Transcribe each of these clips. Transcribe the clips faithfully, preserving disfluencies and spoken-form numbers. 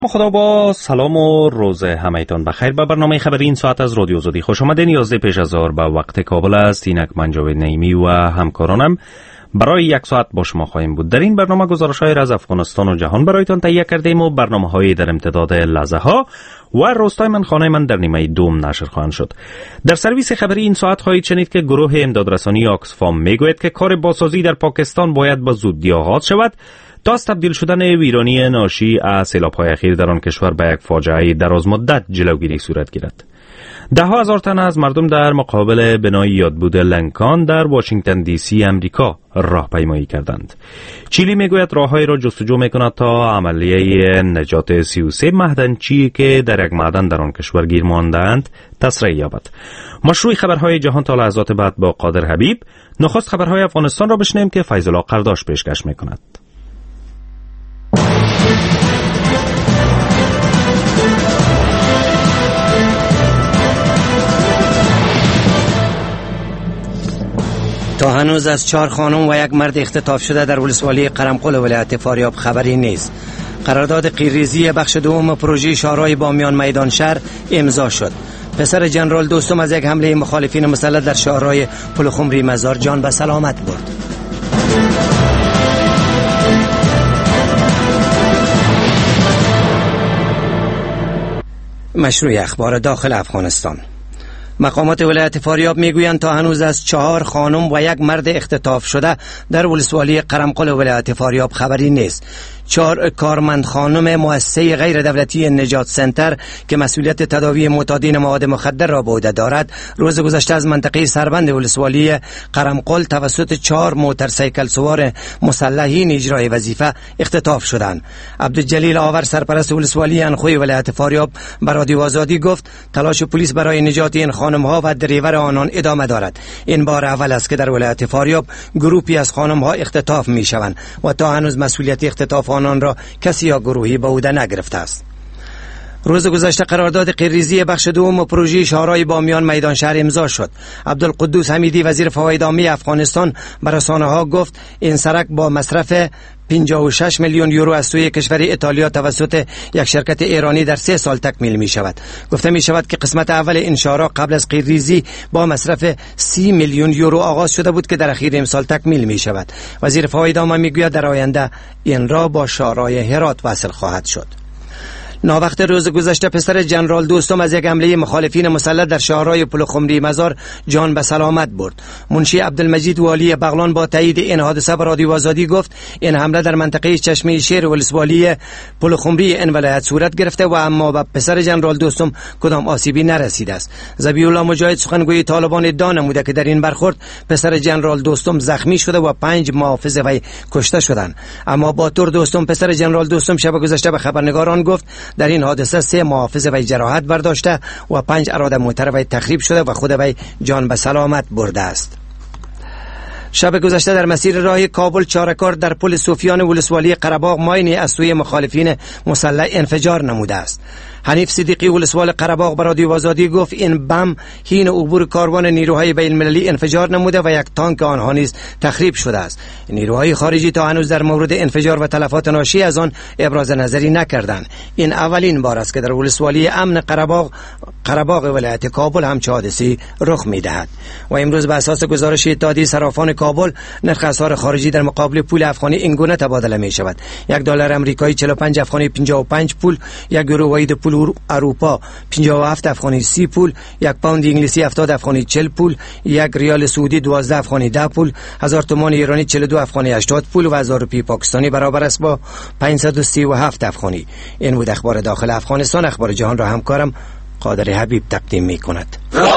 خدا با سلام و روز همه‌تان بخیر. به برنامه خبری این ساعت از رادیو آزادی خوش آمدین. یازده پیش از ظهر به وقت کابل است. اینک من جاوید نعیمی و همکارانم برای یک ساعت با شما خواهیم بود. در این برنامه گزارش‌های از افغانستان و جهان برایتان تهیه کردیم و برنامه‌های در امتداد لحظه‌ها و روستای من خانه من در نیمه دوم نشر خواهند شد. در سرویس خبری این ساعت خواهید شنید که گروه امدادرسانی آکسفام میگوید که کار بازسازی در پاکستان باید به زودی آغاز شود تا از تبدیل شدن ویرانی ناشی از سیلاب‌های اخیر در آن کشور به یک فاجعه درازمدت جلوگیری صورت گیرد. ده ها هزار تن از مردم در مقابل بنای یادبود لینکن در واشنگتن دی سی امریکا راهپیمایی کردند. چیلی میگوید راههایی را جستجو میکند تا عملیه نجات سی و سه معدنچی که در یک معدن در آن کشور گیر ماندند تسریع یابد. مشروع خبرهای جهان تا لحظات بعد با قادر حبیب. نخست خبرهای افغانستان را بشنویم که فیض الله قرداش پیشکش میکند. تا هنوز از چهار خانم و یک مرد اختطاف شده در ولسوالی قرمقل ولایت فاریاب خبری نیست. قرارداد قیرریزی بخش دوم پروژه شهرهای بامیان میدان شهر امضا شد. پسر جنرال دوستم از یک حمله مخالفین مسلح در شهرهای پلخمری مزار جان به سلامت برد. مشروع اخبار داخل افغانستان. مقامات ولایت فاریاب میگویند تا هنوز از چهار خانم و یک مرد اختطاف شده در ولسوالی قرمقل ولایت فاریاب خبری نیست. چهار کارمند خانم مؤسسه غیر دولتی نجات سنتر که مسئولیت تداوی معتادین مواد مخدر را به عهده دارد روز گذشته از منطقه سربند ولسوالی قرمقل توسط چهار موتورسیکل سوار مسلحین اجرای وظیفه اختطاف شدند. عبدالجلیل آور سرپرست ولسوالی انخوی ولایت فاریاب به رادیو آزادی گفت تلاش پلیس برای نجات این خانم ها و دریور آنان ادامه دارد. این بار اول است که در ولایت فاریاب گروهی از خانم ها اختطاف می شوند و تا هنوز مسئولیت اختطاف آنان را کسی یا گروهی به عهده نگرفته است. روز گذشته قرارداد قیرریزی بخش دوم پروژه شهرهای بامیان میدان شهر امضا شد. عبدالقدوس حمیدی وزیر فواید عامه افغانستان به رسانه‌ها گفت این سرک با مصرف پنجاه و شش میلیون یورو از سوی کشور ایتالیا توسط یک شرکت ایرانی در سه سال تکمیل می شود. گفته می شود که قسمت اول این شهرها قبل از قیرریزی با مصرف سی میلیون یورو آغاز شده بود که در اخیر امسال تکمیل می شود. وزیر فواید عامه می گوید در آینده این را با شهرهای هرات وصل خواهد شد. ناوقت روز گذشته پسر جنرال دوستم از یک حمله مخالفین مسلح در شهرهای پلخمری مزار جان به سلامت برد. منشی عبدالمجید والی بغلان با تایید این حادثه به رادیو آزادی گفت این حمله در منطقه چشمه شیر ولسوالی پلخمری این ولایت صورت گرفته و اما به پسر جنرال دوستم کدام آسیبی نرسیده است. ذبیح الله مجاهد سخنگوی طالبان ادعا نموده که در این برخورد پسر جنرال دوستم زخمی شده و پنج محافظ وی کشته شدند. اما با طور دوستم پسر جنرال دوستم شب گذشته به خبرنگاران گفت در این حادثه سه محافظ وی جراحت برداشته و پنج اراده موتر وی تخریب شده و خود وی جان به سلامت برده است. شب گذشته در مسیر راه کابل چارکار در پل سفیان ولسوالی قره‌باغ ماینی از سوی مخالفین مسلح انفجار نموده است. حنیف صدیقی ولسوال قره‌باغ به رادیو آزادی گفت این بم حین عبور کاروان نیروهای بین المللی انفجار نموده و یک تانک آنها نیز تخریب شده است. نیروهای خارجی تا هنوز در مورد انفجار و تلفات ناشی از آن ابراز نظری نکردند. این اولین بار است که در ولسوالی امن قره‌باغ قره‌باغ ولایت کابل همچین حادثه‌ای رخ می‌دهد. و امروز به اساس گزارش اتحادیه صرافان کابل نرخ اسعار خارجی در مقابل پول افغانی این گونه تبادله می‌شود: یک دلار آمریکایی چهل و پنج افغانی پنجاه و پنج پول، یک یورو واحد پول اروپا پنجاه و هفت افغانی سی پول، یک پوند انگلیسی هفتاد افغانی چهل پول، یک ریال سعودی دوازده افغانی ده پول، هزار تومان ایرانی چهل و دو افغانی هشتاد پول و هزار روپیه پاکستانی برابر است با پانصد و سی و هفت افغانی. این بود اخبار داخل افغانستان. اخبار جهان را همکارم قادر حبیب تقدیم می کند.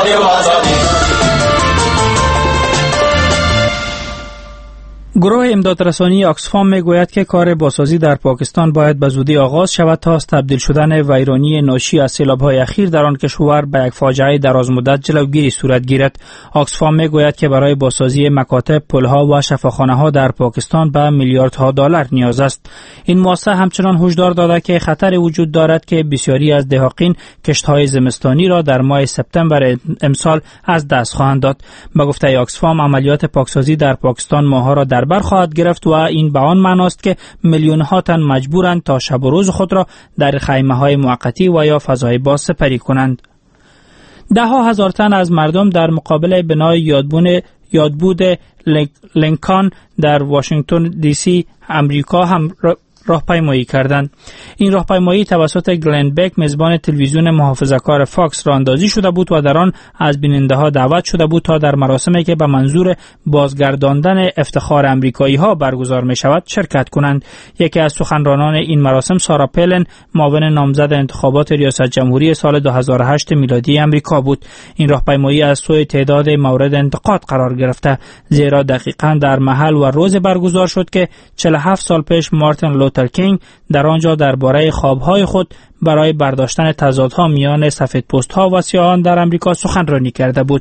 گروه امدادرسانی آکسفام میگوید که کار بازسازی در پاکستان باید به زودی آغاز شود تا از تبدیل شدن ویرانی ناشی از سیلاب‌های اخیر در آن کشور به یک فاجعه درازمدت جلوگیری صورت گیرد. آکسفام میگوید که برای بازسازی مکاتب، پل‌ها و شفاخانه‌ها در پاکستان به میلیاردها دلار نیاز است. این مؤسسه همچنان هشدار داده که خطر وجود دارد که بسیاری از دهاقین کشت‌های زمستانی را در ماه سپتامبر امسال از دست خواهند داد. به گفته آکسفام عملیات پاکسازی در پاکستان ماه‌ها را در در بر خواهد گرفت و این به آن معناست که میلیون ها تن مجبورند تا شب و روز خود را در خیمه های موقتی و یا فضای باز سپری کنند. ده ها هزار تن از مردم در مقابل بنای یادبون یادبود لینکان در واشنگتن دی سی امریکا هم راهپیمایی کردند. این راهپیمایی توسط گلن بک میزبان تلویزیون محافظه‌کار فاکس راه اندازی شده بود و در آن از بیننده‌ها دعوت شده بود تا در مراسمی که به منظور بازگرداندن افتخار امریکایی‌ها برگزار می‌شود شرکت کنند. یکی از سخنرانان این مراسم سارا پلن، معاون نامزد انتخابات ریاست جمهوری سال دو هزار و هشت میلادی امریکا بود. این راهپیمایی از سوی تعداد مورد انتقاد قرار گرفته، زیرا دقیقاً در محل و روز برگزار شد که چهل و هفت سال پیش مارتین لوتر کینگ در آنجا درباره خوابهای خود برای برداشتن تضادها میان سفیدپوست‌ها و سیاهان در امریکا سخنرانی کرده بود.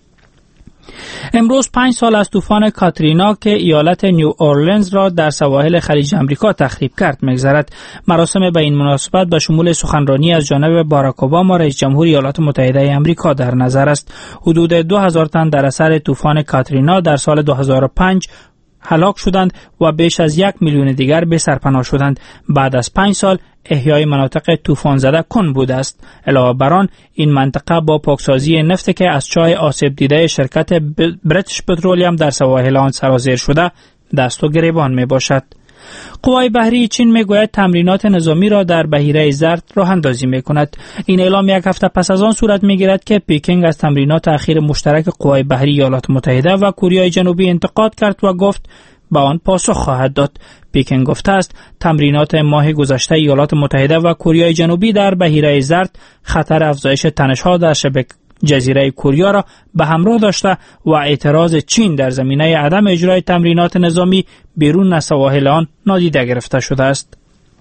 امروز پنج سال از طوفان کاترینا که ایالت نیو اورلینز را در سواحل خلیج امریکا تخریب کرد می‌گذرد. مراسم به این مناسبت به شمول سخنرانی از جانب باراک اوباما رئیس جمهور ایالات متحده امریکا در نظر است. حدود دو هزار تن در اثر طوفان کاترینا در سال دو هزار و پنج هلاک شدند و بیش از یک میلیون دیگر به سرپناه شدند. بعد از پنج سال احیای مناطق طوفان زده کن بوده است. علاوه بر آن این منطقه با پاکسازی نفت که از چاه آسیب دیده شرکت بریتیش پترولیم در سواحل آن سرازیر شده دست و گریبان می باشد. قوای بحری چین میگوید تمرینات نظامی را در بحیره زرد راه اندازی میکند. این اعلام یک هفته پس از آن صورت میگیرد که پکینگ از تمرینات اخیر مشترک قوای بحری ایالات متحده و کره جنوبی انتقاد کرد و گفت به آن پاسخ خواهد داد. پکینگ گفته است تمرینات ماه گذشته ایالات متحده و کره جنوبی در بحیره زرد خطر افزایش تنش‌ها در شبه جزیره کوریا را به همراه داشته و اعتراض چین در زمینه عدم اجرای تمرینات نظامی بیرون از سواحل آن نادیده گرفته شده است.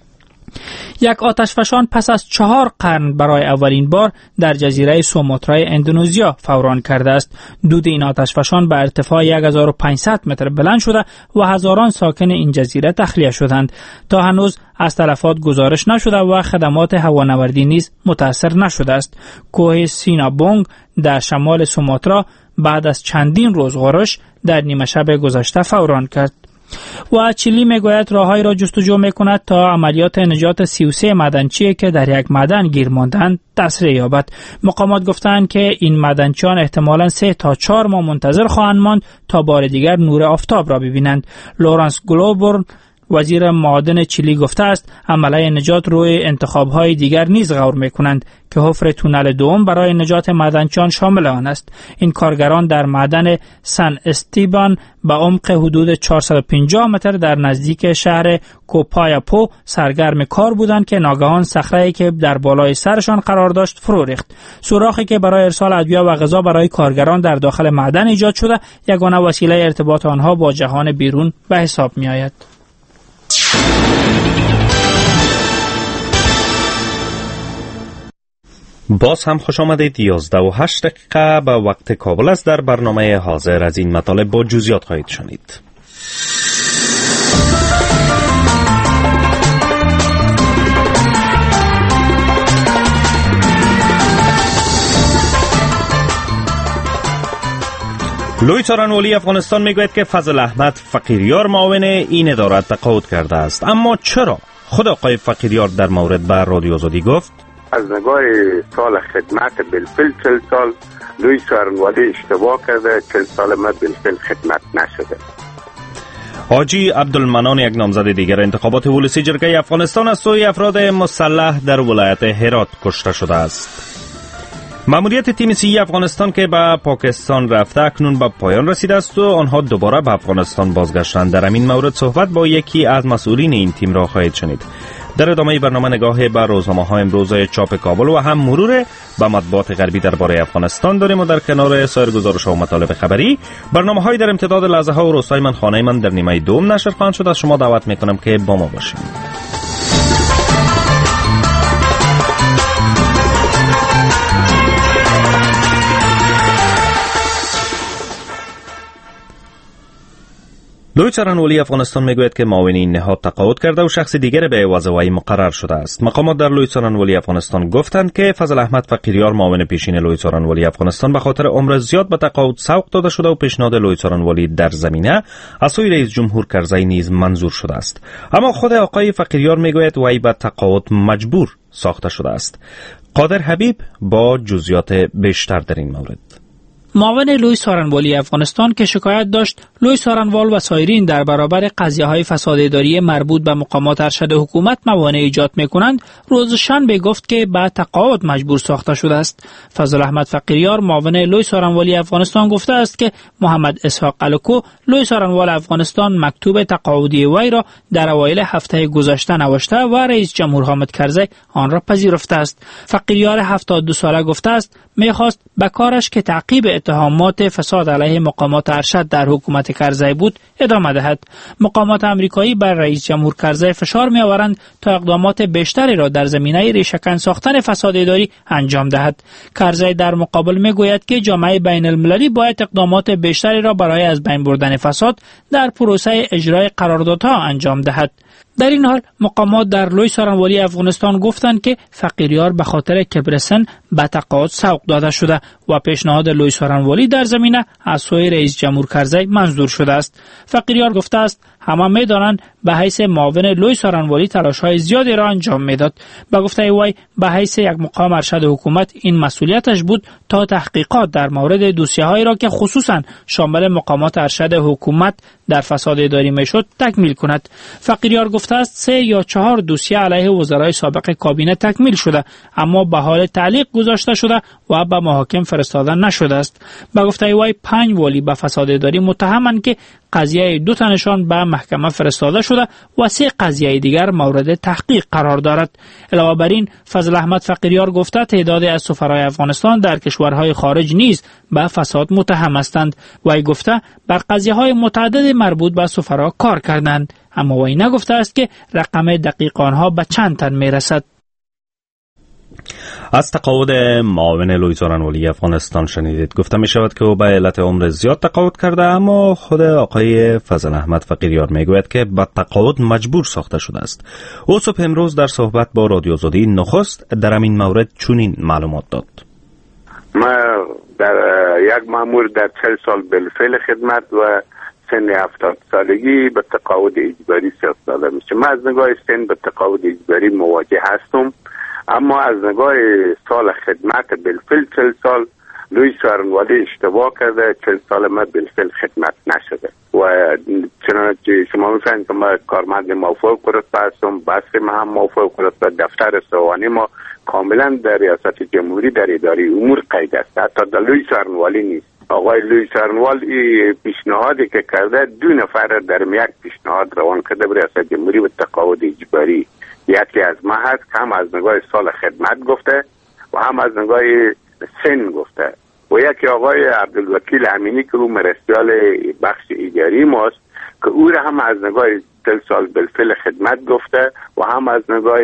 یک آتشفشان پس از چهار قرن برای اولین بار در جزیره سوماترای اندونزیا فوران کرده است. دود این آتشفشان به ارتفاع یک هزار و پانصد متر بلند شده و هزاران ساکن این جزیره تخلیه شدند. تا هنوز از تلفات گزارش نشده و خدمات هوانوردی نیز متاثر نشده است. کوه سینابونگ در شمال سوماترا بعد از چندین روز غارش در نیمه شب گذشته فوران کرد. و چیلی میگوید راههایی را جستجو میکند تا عملیات نجات سی و سه معدنچی که در یک معدن گیر ماندند تسریع یابد. مقامات گفتند که این معدنچیان احتمالاً سه تا چهار ماه منتظر خواهند ماند تا بار دیگر نور آفتاب را ببینند. لورانس گلوبورن وزیر معادن چیلی گفته است عملیات نجات روی انتخاب‌های دیگر نیز غور می‌کنند که حفر تونل دوم برای نجات معدنچیان شامل آن است. این کارگران در معدن سن استیبان به عمق حدود چهارصد و پنجاه متر در نزدیک شهر کوپایاپو سرگرم کار بودند که ناگهان صخره‌ای که در بالای سرشان قرار داشت فرو ریخت. سوراخی که برای ارسال ادویه و غذا برای کارگران در داخل معدن ایجاد شده یگانه وسیله ارتباط آنها با جهان بیرون به حساب می‌آید. باز هم خوش آمدید. یازده و هشت دقیقه به وقت کابل است. در برنامه حاضر از این مطالب با جزئیات خواهید شنید. لوی څارنوالی افغانستان میگوید که فضل احمد فقیریار معاون این اداره تقاعد کرده است. اما چرا؟ خود آقای فقیریار در مورد به رادیو آزادی گفت از نگاه سال خدمت بالفعل چل سال لوی څارنوالی اشتباه کرده، چل سال ما بالفعل خدمت نشده. حاجی عبدالمنان یک نامزد دیگر انتخابات ولسی جرگه افغانستان از سوی افراد مسلح در ولایت هرات کشته شده است. ماموریت تیم سی افغانستان که به پاکستان رفته اکنون به پایان رسیده است و آنها دوباره به افغانستان بازگشتند. در این مورد صحبت با یکی از مسئولین این تیم را خواهید شنید. در ادامه برنامه نگاه به روزنامه‌های امروز چاپ کابل و هم مرور به مطبوعات غربی درباره افغانستان داریم و در کنار سایر گزارش‌ها و مطالب خبری برنامه‌های در امتداد لحظه‌ها و روزهای من خانه من در نیمه دوم نشر خواهند شد. از شما دعوت می‌کنم که با ما باشید. لوی څارنوالی افغانستان میگوید که معاون این نهاد تقاعد کرده و شخص دیگر به عوض وی مقرر شده است. مقامات در لوی څارنوالی افغانستان گفتند که فضل احمد فقیریار معاون پیشین لوی څارنوالی افغانستان به خاطر عمر زیاد به تقاعد سوق داده شده و پیشنهاد لوی څارنوالی در زمینه از سوی رئیس جمهور کرزی نیز منظور شده است. اما خود آقای فقیریار میگوید وی به تقاعد مجبور ساخته شده است. قادر حبیب با جزئیات بیشتر در این مورد. معاون لوی څارنوالی افغانستان که شکایت داشت لوی څارنوال و سایرین در برابر قضیه‌های فساد اداری مربوط به مقامات ارشد حکومت موانع ایجاد می‌کنند، روز شنبه گفت که به تقاعد مجبور ساخته شده است. فضل احمد فقیریار معاون لوی څارنوالی افغانستان گفته است که محمد اسحاق الکو لوی څارنوال افغانستان مکتوب تقاعدی وی را در اوایل هفته گذشته نوشته و رئیس جمهور حامد کرزی آن را پذیرفته است. فقیریار هفتاد و دو ساله گفته است می‌خواست به کارش که تعقیب اتهامات فساد علیه مقامات ارشد در حکومت کرزی بود ادامه دهد. مقامات امریکایی بر رئیس جمهور کرزی فشار می‌آورند تا اقدامات بیشتری را در زمینه ریشه‌کن ساختن فساد اداری انجام دهد. کرزی در مقابل می‌گوید که جامعه بین‌المللی باید اقدامات بیشتری را برای از بین بردن فساد در پروسه اجرای قراردادها انجام دهد. در این حال مقامات در لوی څارنوالی افغانستان گفتند که فقیریار به خاطر کبر سن به تقاعد سوق داده شده و پیشنهاد لوی څارنوالی در زمینه از سوی رئیس جمهور کرزی منظور شده است. فقیریار گفته است همه می‌دانند به حیث معاون لوی څارنوالی تلاش‌های زیادی را انجام می‌داد. به گفته وی به حیث یک مقام ارشد حکومت این مسئولیتش بود تا تحقیقات در مورد دوسیه‌هایی را که خصوصاً شامل مقامات ارشد حکومت در فساد اداری میشد تکمیل کند. فقیریار گفته است سه یا چهار دوسیه علیه وزرای سابق کابینه تکمیل شده اما به حال تعلیق گذاشته شده و به محاکم فرستاده نشده است. به گفته وی پنج والی به فساد اداری متهمند که قضیه دو تنشان به محکمه فرستاده شده و سه قضیه دیگر مورد تحقیق قرار دارد. علاوه بر این فضل احمد فقیریار گفته تعدادی از سفرای افغانستان در کشورهای خارج نیز به فساد متهم هستند. وی گفته بر قضیه‌های متعدد مربوط به سفرا کار کردند اما وی نگفته است که رقم دقیق آنها به چند تن میرسد. از تقاعد معاون لوی څارنوالی افغانستان شنیدید. گفته می شود که او به علت عمر زیاد تقاعد کرده اما خود آقای فضل احمد فقیریار می گوید که به تقاعد مجبور ساخته شده است. او صبح امروز در صحبت با رادیو آزادی نخست در این مورد چنین معلومات داد. ما در یک مامور در چهل سال بالفعل خدمت و سن هفتاد سالگی به تقاعد اجباری فرستاده میشه. من از نگاه سن به تقاعد اجباری مواجه هستم اما از نگاه سال خدمت بالفعل چهل سال لوی څارنوالی اشتباه کرده. چهل سال ما بالفعل خدمت نشده و چنانچه شما میفهمید که ما کارمند موفق رتبه هستم. بس ما هم موفق رتبه. دفتر سوانی ما کاملا در ریاست جمهوری در اداره امور قید است، حتی در لوی څارنوالی نیست. آقای لوی څارنوال پیشنهادی که کرده دو نفر در یک پیشنهاد روان کرده به ریاست جمهوری و تقاعد اجباری. یکی از ما هست که هم از نگاه سال خدمت گفته و هم از نگاه سن گفته و یکی آقای عبدالوکیل امینی که او مرستیال بخش ایجاری ماست که او را هم از نگاه چهل سال بالفعل خدمت گفته و هم از نگاه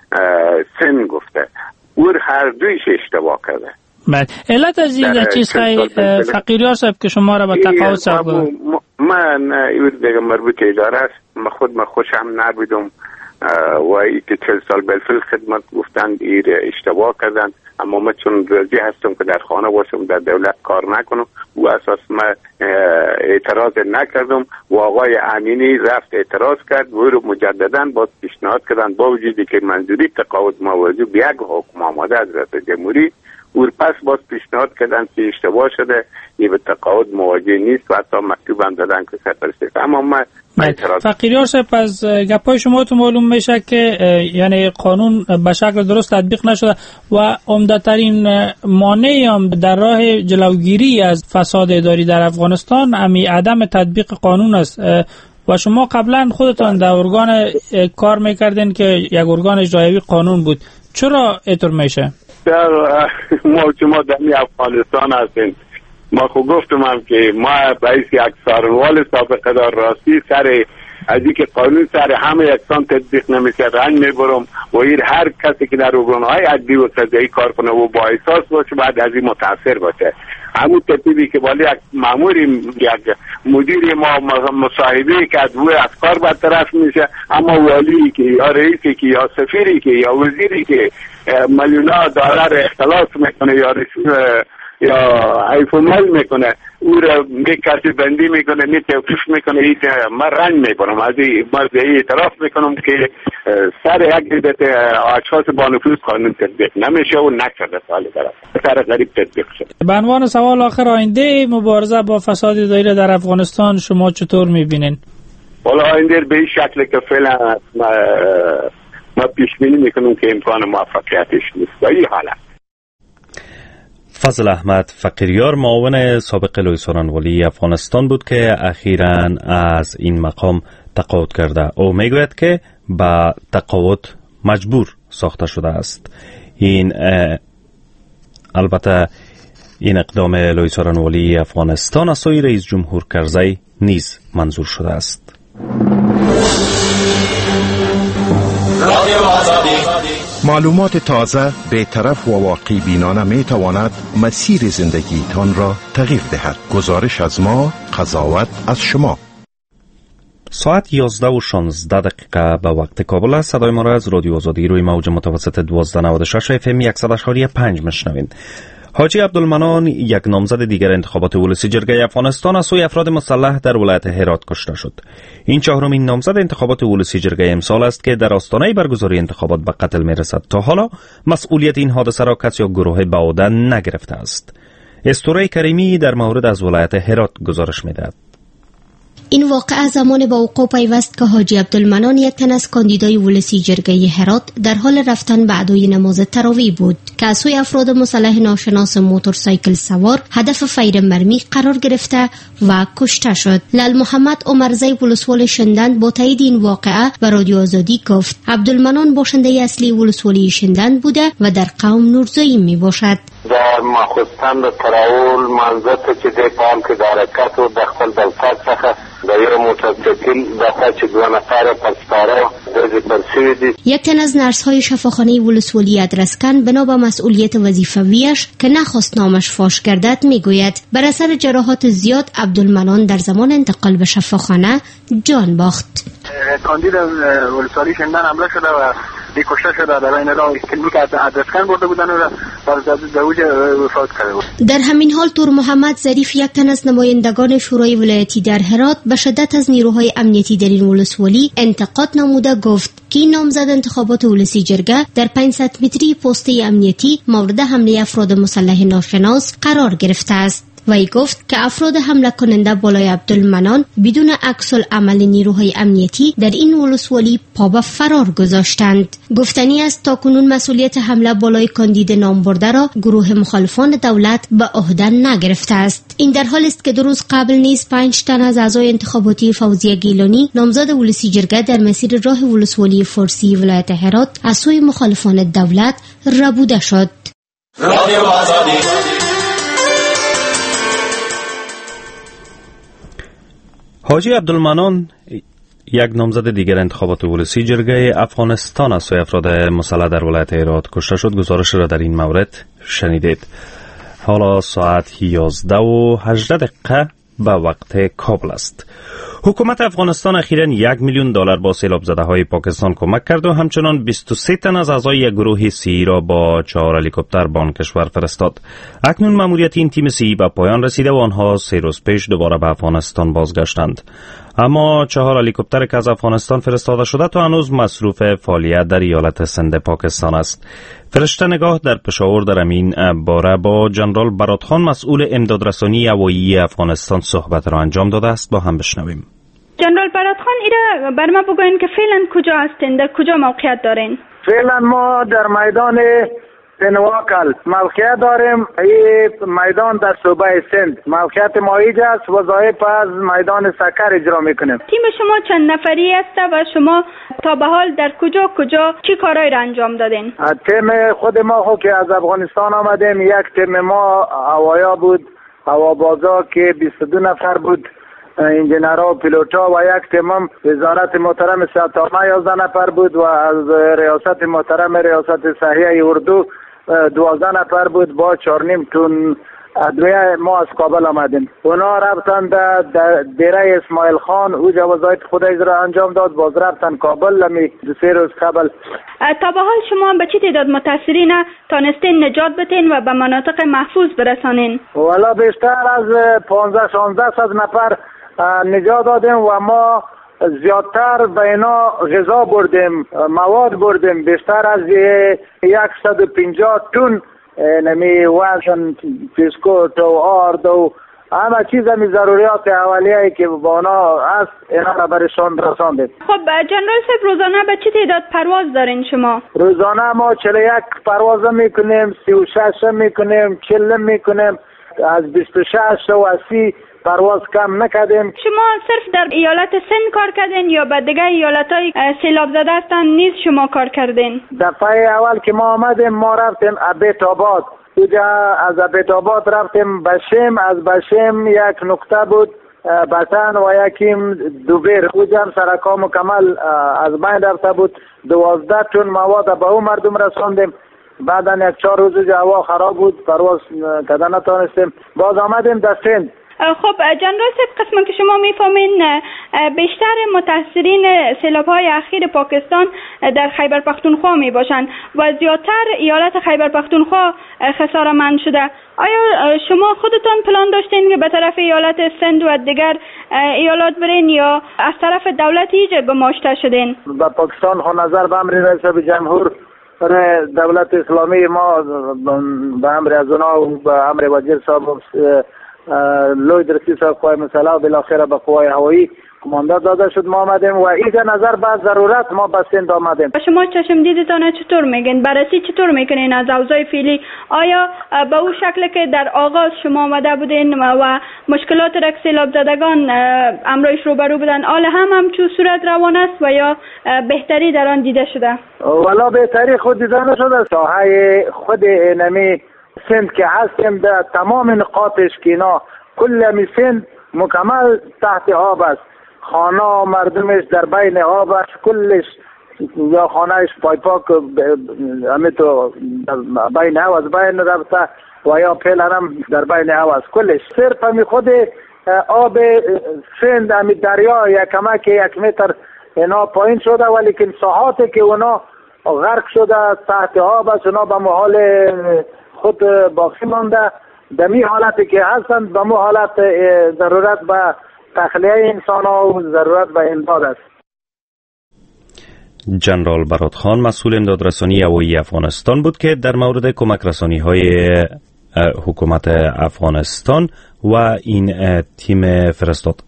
سن گفته. او هر دویش اشتباه کرده. بله. علت از این چیز فقیریار صاحب که شما را به تقاعد سوق داد؟ من این دیگه مربوط اداره است. من خود من خوشم نبودم و ای که چهل سال بالفعل خدمت گفتند ایر اشتباه کردند اما من چون راضی هستم که در خانه باشم در دولت کار نکنم و اساس من اعتراض نکردم و آقای امینی رفت اعتراض کرد و او رو مجددا باز پیشنهاد کردند با وجودی که منظوری تقاعد موضوع به یک حکم آماده از رئیس جمهوری او پس باز پیشنهاد کردن که اشتباه شده این به تقاعد مواجه نیست و حتی مکتوب هم دادن که سفرسته. اما من فقیریار صاحب از گپای شما تو معلوم میشه که یعنی قانون به شکل درست تطبیق نشده و عمده‌ترین مانع هم در راه جلوگیری از فساد اداری در افغانستان امی عدم تطبیق قانون است و شما قبلا خودتان در ارگان کار میکردین که یک ارگان اجرایی قانون بود. چرا اینطور میشه؟ در ما شما در افغانستان هستین. ما خود گفتم هم که ما باید یک څارنوال سابقه دار راستی سر از اینکه قانون سر همه یکسان تطبیق نمیشه رنج میبرم و این هر کسی که در ارگان‌های عدلی و قضایی کار کنه و با احساس باشه بعد از این متاثر باشه. همون ترتیبی که بالا یک مامور یک مدیر ما مصاحبه که از او از کار برطرف میشه، اما والی که یا رئیسی که یا سفیری که یا وزیری که میلیون‌ها دلار اختلاس میکنه یا رسول یا حیف و مال میکنه او را میکسی بندی میکنه می توقیف میکنه این من رنج میکنم از این مرزی اعتراف میکنم که سر یک عدت اشخاص با نفوذ قانون تطبیق نمیشه و نشده سال طرف سر غریب تطبیق شد. به عنوان سوال آخر، آینده مبارزه با فساد اداری در افغانستان شما چطور میبینین؟ والا آینده به این شکل که فعلا ما, ما پیش بینی میکنم که امکان موفقیتش نیست با این حالت. فضل احمد فقیریار، معاون سابق لوی سخنوری افغانستان بود که اخیراً از این مقام تقاعد کرده. او میگوید که با تقاعد مجبور ساخته شده است. این البته این اقدام لوی سخنوری افغانستان از سوی رئیس جمهور کرزی نیز منظور شده است. معلومات تازه، بی‌طرف و واقعی بینانه می تواند مسیر زندگی تان را تغییر دهد. گزارش از ما، قضاوت از شما. ساعت یازده و شانزده دقیقه به وقت کابل است. صدای ما را از رادیو آزادی روی موج متوسط دویست و نود و شش اف ام صد و پنج مشنوید. حاجی عبدالمنان، یک نامزد دیگر انتخابات ولسی جرگه افغانستان، از سوی افراد مسلح در ولایت هرات کشته شد. این چهارمین نامزد انتخابات ولسی جرگه امسال است که در آستانه برگزاری انتخابات به قتل میرسد. تا حالا مسئولیت این حادثه را کسی یا گروه به عهده نگرفته است. استوره کریمی در مورد از ولایت هرات گزارش می‌دهد. این واقعه زمان با وقوع پیوست که حاجی عبدالمنان، یک تن از کاندیدای ولسی جرگه هرات، در حال رفتن به ادای نماز تراویح بود که از سوی افراد مسلح ناشناس موتورسایکل سوار هدف فیر مرمی قرار گرفته و کشته شد. لال محمد عمرزی ولسوال شندند با تایید این واقعه به رادیو آزادی گفت عبدالمنان باشنده اصلی ولسوالی شندند بوده و در قوم نورزایی می باشد. در مخصوصاً به تراول منزت که ده پام که در حرکت و دخل بلفت سخه دایر موتورسیکل دفعه چه دو نفر پسپاره درجه پرسوی دید. یک تن از نرس های شفاخانه ولسوالی ادرسکن بنا به مسئولیت وظیفویش که نخواست نامش فاش گردد میگوید بر اثر جراحات زیاد عبدالمنان در زمان انتقال به شفاخانه جان باخت. کاندید ولسوالی شندن حمله شده و کشته شده. در این راه کلینیک ادرسکن برده بودن و در زوج وفات کرده بود. در همین حال تور محمد ظریف، یک تن از نمایندگان شورای ولایتی در هرات، به شدت از نیروهای امنیتی در این ولسوالی انتقاد نموده گفت که این نامزد انتخابات ولسی جرگه در پانصد متری پسته امنیتی مورد حمله افراد مسلح ناشناس قرار گرفته است. وی گفت که افراد حمله کننده بالای عبدالمنان بدون عکس العمل نیروهای امنیتی در این ولسوالی پا به فرار گذاشتند. گفتنی است تاکنون مسئولیت حمله بالای کاندید نامبرده را گروه مخالفان دولت به عهده نگرفته است. این در حالی است که دو روز قبل نیز پنج تن از اعضای انتخاباتی فوزیه گیلانی، نامزد ولسی جرگه، در مسیر راه ولسوالی فارسی ولایت هرات از سوی مخالفان دولت ربوده شد. رادیو آزادی. حاجی عبدالمنان، یک نامزد دیگر انتخابات ولسی جرگه افغانستان، از سوی افراد مسلح در ولایت هرات کشته شد. گزارش را در این مورد شنیدید. حالا ساعت یازده و هجده دقیقه به وقت کابل است. حکومت افغانستان اخیراً یک میلیون دلار با سیلاب زده های پاکستان کمک کرد و همچنان بیست و سه تن از اعضای یک گروه سی را با چهار هلیکوپتر به آن کشور فرستاد. اکنون مأموریت این تیم سی به پایان رسیده و آنها سه روز پیش دوباره به افغانستان بازگشتند. اما چهار هلیکوپتر که از افغانستان فرستاده شده تا هنوز مصروف فعالیت در ایالت سند پاکستان است. فرشته نگاه در پشاور در امین باره با جنرال برادخان، مسئول امدادرسانی هوایی افغانستان، صحبت را انجام داده است. با هم بشنویم. جنرال برادخان، ایره بر ما بگوین که فعلا کجا هستین، در کجا موقعیت دارین؟ فعلا ما در میدان پنواکل موقعیت داریم. این میدان در صوبه سند موقعیت ما اینجا است. وظایف از میدان سکر اجرا میکنیم. تیم شما چند نفری است و شما تا به حال در کجا کجا چی کارایی را انجام دادین؟ تیم خود ما خو که از افغانستان آمدیم، یک تیم ما هوایا بود، هوابازا که بیست و دو نفر بود. انجینرها و پیلوتا و یک تیمم وزارت محترم صحت عامه یازده نفر بود و از ریاست محترم ریاست صحیحه اردو دوازده نفر بود با چهار نیم تن ادویه. ما از کابل آمدیم. اونا رفتن در دیره اسماعیل خان اوجا وظایف خودش را انجام داد، باز رفتن کابل لمی دو سه روز قبل. تا به حال شما به چه تعداد متاثرین تانستین نجات بتین و به مناطق محفوظ برسانین؟ والا بیشتر از پانزده شانزده صد نفر نجات دادیم و ما زیادتر به اینا غذا بردیم، مواد بردیم. بیشتر از صد و پنجاه تن نمی وزن، بسکوت و آرد و همه چیز همی ضروریات اولیه‌ای که با اونا هست اینا را برشان رساندیم. خب جنرال صاحب روزانه به چه تعداد پرواز دارین شما؟ روزانه ما چهل و یک پرواز میکنیم، سی و شش میکنیم، چهل میکنیم، از بیست و شش و سی پرواز کم نکردیم. شما صرف در ایالت سند کار کردین یا به دیگه ایالت‌های سیلاب زده هستن نیز شما کار کردین؟ دفعه اول که ما آمدیم ما رفتیم عبید آباد، اونجا از عبید آباد رفتیم بشیم، از بشیم یک نقطه بود بطن و یکیم دوبیر، اونجا هم سرکا مکمل از بین رفته بود. دوازده تن مواد به اون مردم رساندیم. بعدا یک چهار روز هوا خراب بود، پرواز کردن نتونستیم، باز آمدیم در سند. خب جنرال صاحب، قسمی که شما میفهمین بیشتر متاثرین سیلاب‌های اخیر پاکستان در خیبر پختونخوا می باشند و زیادتر ایالت خیبر پختونخوا خساره‌مند شده. آیا شما خودتان پلان داشتین که به طرف ایالت سند و دیگر ایالات برین یا از طرف دولت ایجا گماشته شدین؟ با پاکستان خو نظر به امر رئیس جمهور دولت اسلامی ما به امر از اونا و به امر وزیر صاحب لوی درسی صاحب قوای مسلح و بالاخره به قوای هوایی کمانده داده شد. ما آمدیم و اینجا نظر به ضرورت ما به سند آمدیم. شما چشم دیدتان چطور میگین؟ بررسی چطور میکنین از اوضاع فعلی؟ آیا به اون شکل که در آغاز شما آمده بودین و مشکلات را که سیلاب زدگان امرایش روبرو بودن آل هم همچون صورت روان است و یا بهتری در آن دیده شده؟ والا بهتری خود دیده نشده. ساحه خود نمی سند که هستیم در تمام نقاطش که اینا کل سند مکمل تحت آب است. خانه مردمش در بین آب است، کلش یا خانهش پایپاک همه تو بین آب است، بین رفته و یا پیلن هم در بین آب است. کلش صرف همی خود آب سند همی دریا یک کمک یک متر اینا پایین شده، ولی که ساحاتی که اونا غرق شده تحت آب است اونا به محال خود باقی مانده. در می حالتی که هستند به مو حالت ضرورت به تخلیه انسان ها و ضرورت به امداد است. جنرال برادخان مسئول امدادرسانی هوایی افغانستان بود که در مورد کمک رسانی های حکومت افغانستان و این تیم فرستاد.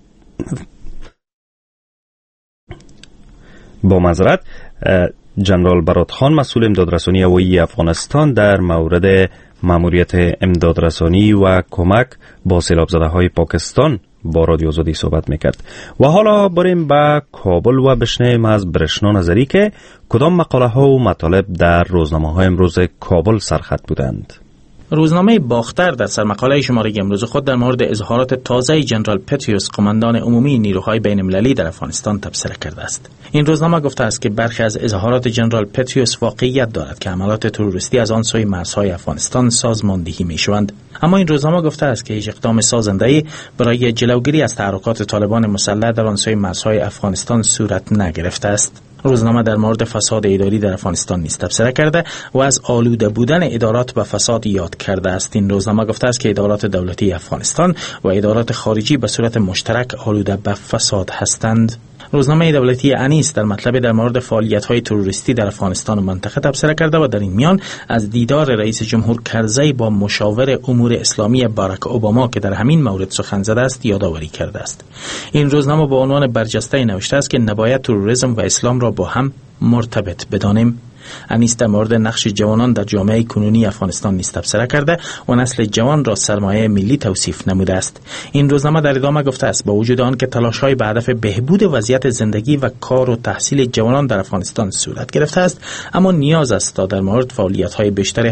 با معذرت، جنرال برادخان مسئول امدادرسانی هوایی افغانستان در مورد ماموریت امدادرسانی و کمک با سیلاب زده های پاکستان با رادیو آزادی صحبت میکرد. و حالا بریم به کابل و بشنویم از برشنا نظری که کدام مقاله ها و مطالب در روزنامه های امروز کابل سرخط بودند. روزنامه باختر در سرمقاله شماره امروز خود در مورد اظهارات تازه جنرال پتریوس قماندان عمومی نیروهای بین المللی در افغانستان تبصره کرده است. این روزنامه گفته است که برخی از اظهارات جنرال پتریوس واقعیت دارد که عملات تروریستی از آن سوی مرزهای افغانستان سازماندهی میشوند، اما این روزنامه گفته است که هیچ اقدام سازنده‌ای برای جلوگیری از تحرکات طالبان مسلح در آن سوی مرزهای افغانستان صورت نگرفته است. روزنامه در مورد فساد اداری در افغانستان نیز تبصره کرده و از آلوده بودن ادارات به فساد یاد کرده است. این روزنامه گفته است که ادارات دولتی افغانستان و ادارات خارجی به صورت مشترک آلوده به فساد هستند. روزنامه دولتی انیس در مطلب در مورد فعالیت‌های تروریستی در افغانستان و منطقه تبصره کرده و در این میان از دیدار رئیس جمهور کرزی با مشاور امور اسلامی باراک اوباما که در همین مورد سخن زده است یادآوری کرده است. این روزنامه با عنوان برجسته نوشته است که نباید تروریسم و اسلام را با هم مرتبط بدانیم. انیس در مورد نقش جوانان در جامعه کنونی افغانستان نیز تبصره کرده و نسل جوان را سرمایه ملی توصیف نموده است. این روزنامه در ادامه گفته است با وجود آن که تلاش‌های به هدف بهبود وضعیت زندگی و کار و تحصیل جوانان در افغانستان صورت گرفته است، اما نیاز است تا در مورد فعالیت‌های بیشتر هم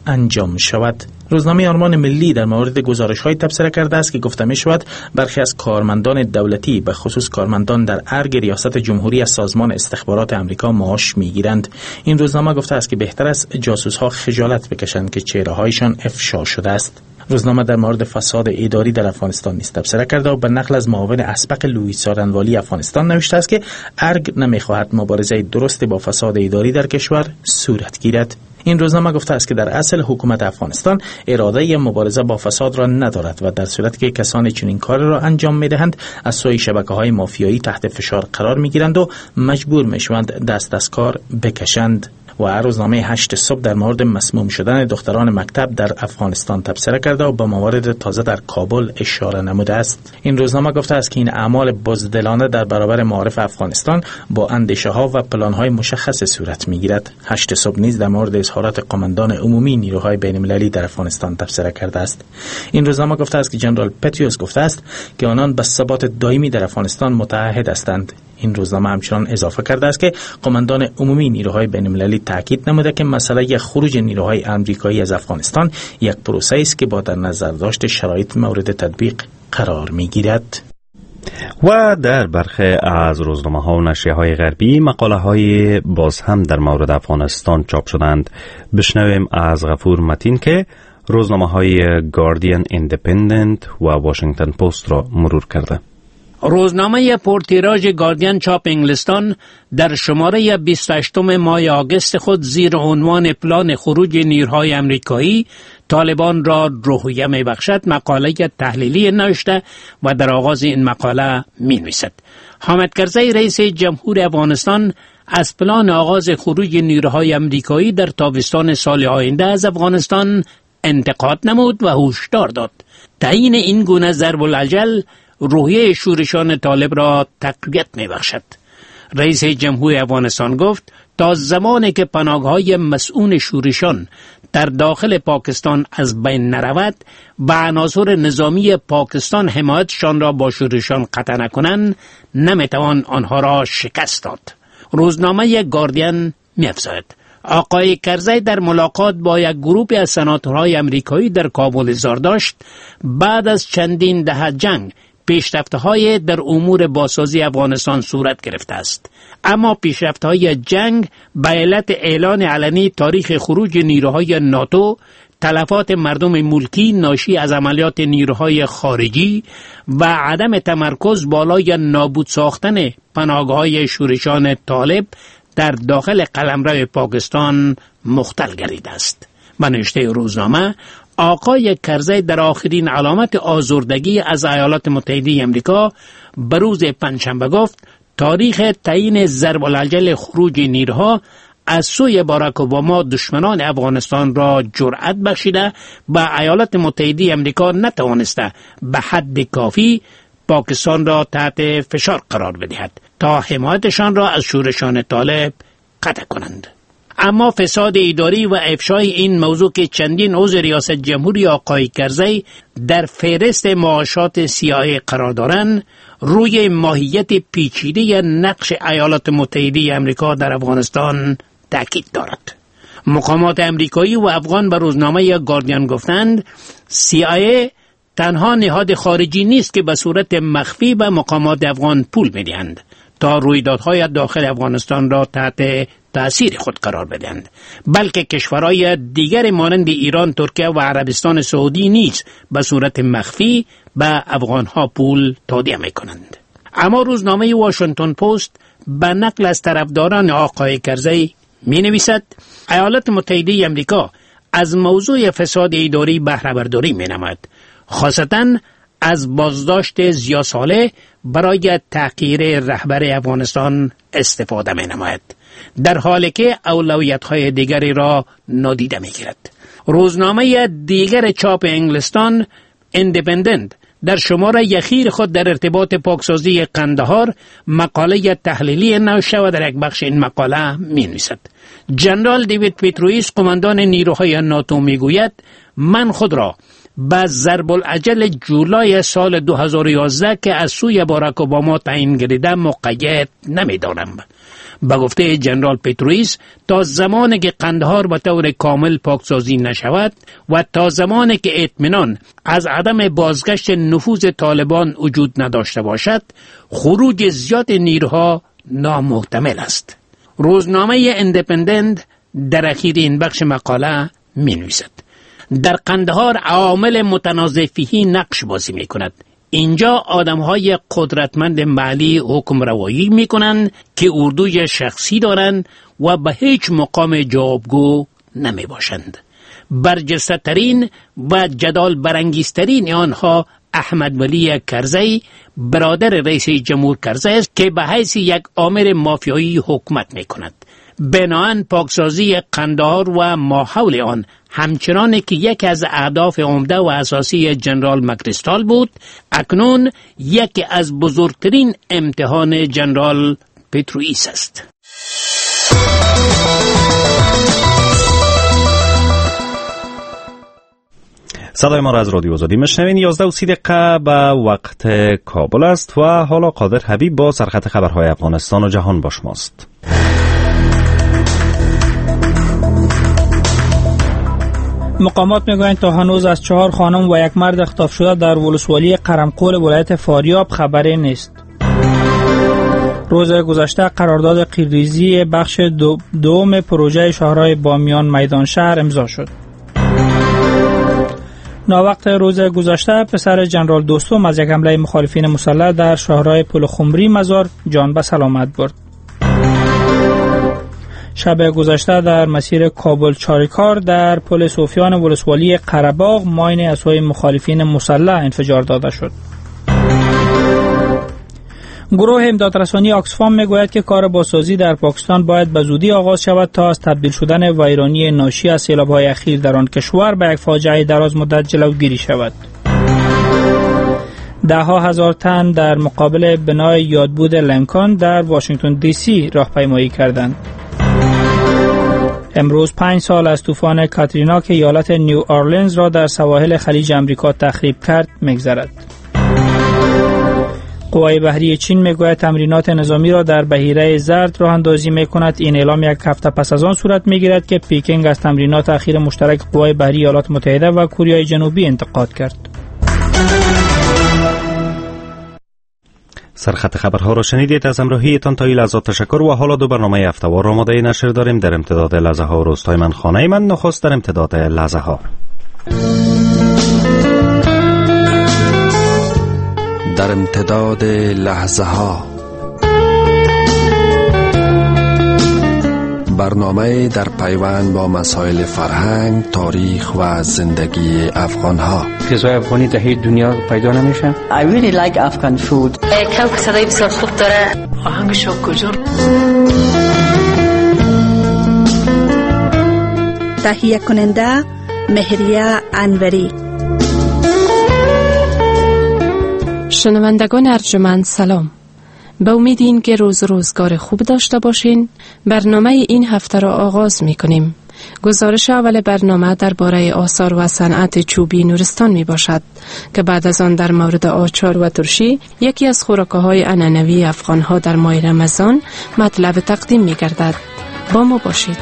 انجام شود. روزنامه آرمان ملی در مورد گزارش‌های تبصره کرده است که گفته می‌شود برخی از کارمندان دولتی به خصوص کارمندان در ارگ ریاست جمهوری از سازمان استخبارات آمریکا معاش می‌گیرند. این روزنامه گفته است که بهتر است جاسوس‌ها خجالت بکشند که چهره‌هایشان افشا شده است. روزنامه در مورد فساد اداری در افغانستان نیز تبصره کرده و به نقل از معاون اسبق لوئیس سارنوالی افغانستان نوشته است که ارگ نمی‌خواهد مبارزه درست با فساد اداری در کشور صورت گیرد. این روزنامه گفته است که در اصل حکومت افغانستان اراده مبارزه با فساد را ندارد و در صورتی که کسانی چنین کار را انجام می‌دهند از سوی شبکه‌های مافیایی تحت فشار قرار می‌گیرند و مجبور می‌شوند دست از کار بکشند. و روزنامه هشت صبح در مورد مسموم شدن دختران مکتب در افغانستان تبصره کرده و به موارد تازه در کابل اشاره نموده است. این روزنامه گفته است که این اعمال بزدلانه در برابر معارف افغانستان با اندیشه‌ها و پلان‌های مشخص صورت می‌گیرد. هشت صبح نیز در مورد اظهارات قماندان عمومی نیروهای بین‌المللی در افغانستان تبصره کرده است. این روزنامه گفته است که جنرال پتیوس گفته است که آنان به ثبات دائمی در افغانستان متعهد هستند. این روزنامه همچنان اضافه کرده است که قماندان عمومی نیروهای بین‌المللی تاکید نموده که مسئله خروج نیروهای آمریکایی از افغانستان یک پروسه است که با در نظر داشت شرایط مورد تطبیق قرار می‌گیرد. و در برخی از روزنامه‌ها و نشریه‌های غربی مقاله‌های باز هم در مورد افغانستان چاپ شدند. بشنویم از غفور متین که روزنامه‌های گاردین، ایندیپندنت و واشنگتن پست را مرور کرده. روزنامه پرتیراژ گاردین چاپ انگلستان در شماره بیست و هشتم ماه آگوست خود زیر عنوان پلان خروج نیروهای آمریکایی طالبان را روحیه می‌بخشد مقاله تحلیلی نوشته و در آغاز این مقاله می‌نویسد: حامد کرزی رئیس جمهور افغانستان از پلان آغاز خروج نیروهای آمریکایی در تابستان سال آینده از افغانستان انتقاد نمود و هشدار داد تعیین این گونه ضرب العجل روحیه شورشان طالب را تقویت می‌بخشد. رئیس جمهور افغانستان گفت تا زمانی که پناهگاه‌های مسئول شورشان در داخل پاکستان از بین نرود و عناصر نظامی پاکستان حمایتشان را با شورشان قطع نکنند نمیتوان آنها را شکست داد. روزنامه گاردین می‌افزاید آقای کرزی در ملاقات با یک گروه از سناتورهای آمریکایی در کابل اظهار داشت بعد از چندین دهه جنگ پیشرفت‌های در امور بازسازی افغانستان صورت گرفته است، اما پیشرفت‌های جنگ به علت اعلان علنی تاریخ خروج نیروهای ناتو، تلفات مردم ملکی ناشی از عملیات نیروهای خارجی و عدم تمرکز بالای نابود ساختن پناهگاه‌های شورشان طالب در داخل قلمرو پاکستان مختل گردیده است. به نوشته روزنامه آقای کرزی در آخرین علامت آزردگی از ایالات متحده آمریکا به روز پنجشنبه گفت تاریخ تعیین ضرب العجل خروج نیروها از سوی باراک اوباما دشمنان افغانستان را جرأت بخشیده و ایالات متحده آمریکا نتوانسته به حد کافی پاکستان را تحت فشار قرار بدهد تا حمایتشان را از شورشان طالب قطع کنند. اما فساد اداری و افشای این موضوع که چندین عضو ریاست جمهوری آقای کرزی در فهرست معاشات سیاسی قرار دارند روی ماهیت پیچیده نقش ایالات متحده آمریکا در افغانستان تاکید دارد. مقامات آمریکایی و افغان به روزنامه گاردین گفتند سی آی ای تنها نهاد خارجی نیست که به صورت مخفی به مقامات افغان پول می‌دهند تا رویدادهای داخل افغانستان را تحت تأثیر خود قرار بدهند، بلکه کشورهای دیگر مانند ایران، ترکیه و عربستان سعودی نیز به صورت مخفی به افغانها پول تادیه می‌کنند. اما روزنامه واشنگتن پست به نقل از طرفداران آقای کرزی می‌نویسد ایالات متحده آمریکا از موضوع فساد اداری بهره برداری می‌نماید، خاصتاً از بازداشت ضیا صالح برای تغییر رهبر افغانستان استفاده می‌نماید، در حالی که اولویت‌های دیگری را نادیده می‌گیرد. روزنامه دیگر چاپ انگلستان ایندیپندنت در شماره اخیر خود در ارتباط پاکسازی قندهار مقاله تحلیلی نوشته و در یک بخش این مقاله می‌نویسد جنرال دیوید پیترویس قماندان نیروهای ناتو میگوید من خود را با ضرب العجل جولای سال دو هزار و یازده که از سوی باراک اوباما تعیین گردیده مقید نمی‌دانم. به گفته جنرال پترویس تا زمانی که قندهار به طور کامل پاکسازی نشود و تا زمانی که اطمینان از عدم بازگشت نفوذ طالبان وجود نداشته باشد خروج زیاد نیروها نامحتمل است. روزنامه اندپندنت در اخیر این بخش مقاله می نویسد در قندهار عوامل متنازع فیهی نقش بازی می کند. اینجا آدمهای قدرتمند محلی حکم روایی می کنند که اردوی شخصی دارند و به هیچ مقام جوابگو نمی باشند. برجسته ترین و جدال برانگیزترین آنها احمد ولی کرزی برادر رئیس جمهور کرزی است که به حیث یک آمر مافیایی حکومت می کند. بناهن پاکسازی قندهار و ماحول آن همچنان که یکی از اهداف عمده و اساسی جنرال مکریستال بود اکنون یکی از بزرگترین امتحان جنرال پترویس است. صدای ما را از رادیو آزادی میشنوین. یازده و سی دقیقه به وقت کابل است و حالا قادر حبیب با سرخط خبرهای افغانستان و جهان با شماست. مقامات میگویند تا هنوز از چهار خانم و یک مرد اخطاف شده در ولسوالی قرمقل ولایت فاریاب خبری نیست. روز گذشته قرارداد قیرریزی بخش دو دوم پروژه شاهراه بامیان میدان شهر امضا شد. ناوقت روز گذشته پسر جنرال دوستم از یک حمله مخالفین مسلح در شاهراه پل خمری مزار جان به سلامت برد. شب گذشته در مسیر کابل چاریکار در پل صوفیان ولسوالی قره‌باغ ماین اسلحه مخالفین مسلح انفجار داده شد. گروه امدادرسانی آکسفام میگوید که کار بازسازی در پاکستان باید به زودی آغاز شود تا از تبدیل شدن ویرانی ناشی از سیلاب‌های اخیر در آن کشور به یک فاجعه دراز مدت جلوگیری شود. ده ها هزار تن در مقابل بنای یادبود لینکن در واشنگتن دی سی راهپیمایی کردند. امروز پنج سال از طوفان کاترینا که ایالت نیو آرلینز را در سواحل خلیج امریکا تخریب کرد می‌گذرد. قوای بحری چین میگوید تمرینات نظامی را در بحیره زرد راه اندازی میکند. این اعلام یک هفته پس از آن صورت میگیرد که پیکینگ از تمرینات اخیر مشترک قوای بحری ایالات متحده و کره جنوبی انتقاد کرد. سرخط خبرها را شنیدید. از همراهیتان تا این لحظات تشکر و حالا دو برنامه هفته‌وار آماده نشر داریم. در امتداد لحظه ها روستای من خانه من، نخست در امتداد لحظه ها. در امتداد لحظه ها برنامه در پیوند با مسائل فرهنگ، تاریخ و زندگی افغان ها. غذای افغانی در هیچ دنیا پیدا نمیشه. I really like Afghan food. کلک صدای بسیار خوب داره. آهنگش کجا؟ تهیه کننده مهریه انوری. شنوندگان ارجمند سلام. به امید این که روز روزگار خوب داشته باشین، برنامه این هفته را آغاز می کنیم. گزارش اول برنامه درباره آثار و صنعت چوبی نورستان می باشد که بعد از آن در مورد آچار و ترشی، یکی از خوراک‌های عنعنوی افغان‌ها در ماه رمضان، مطلب تقدیم می گردد. با ما باشید.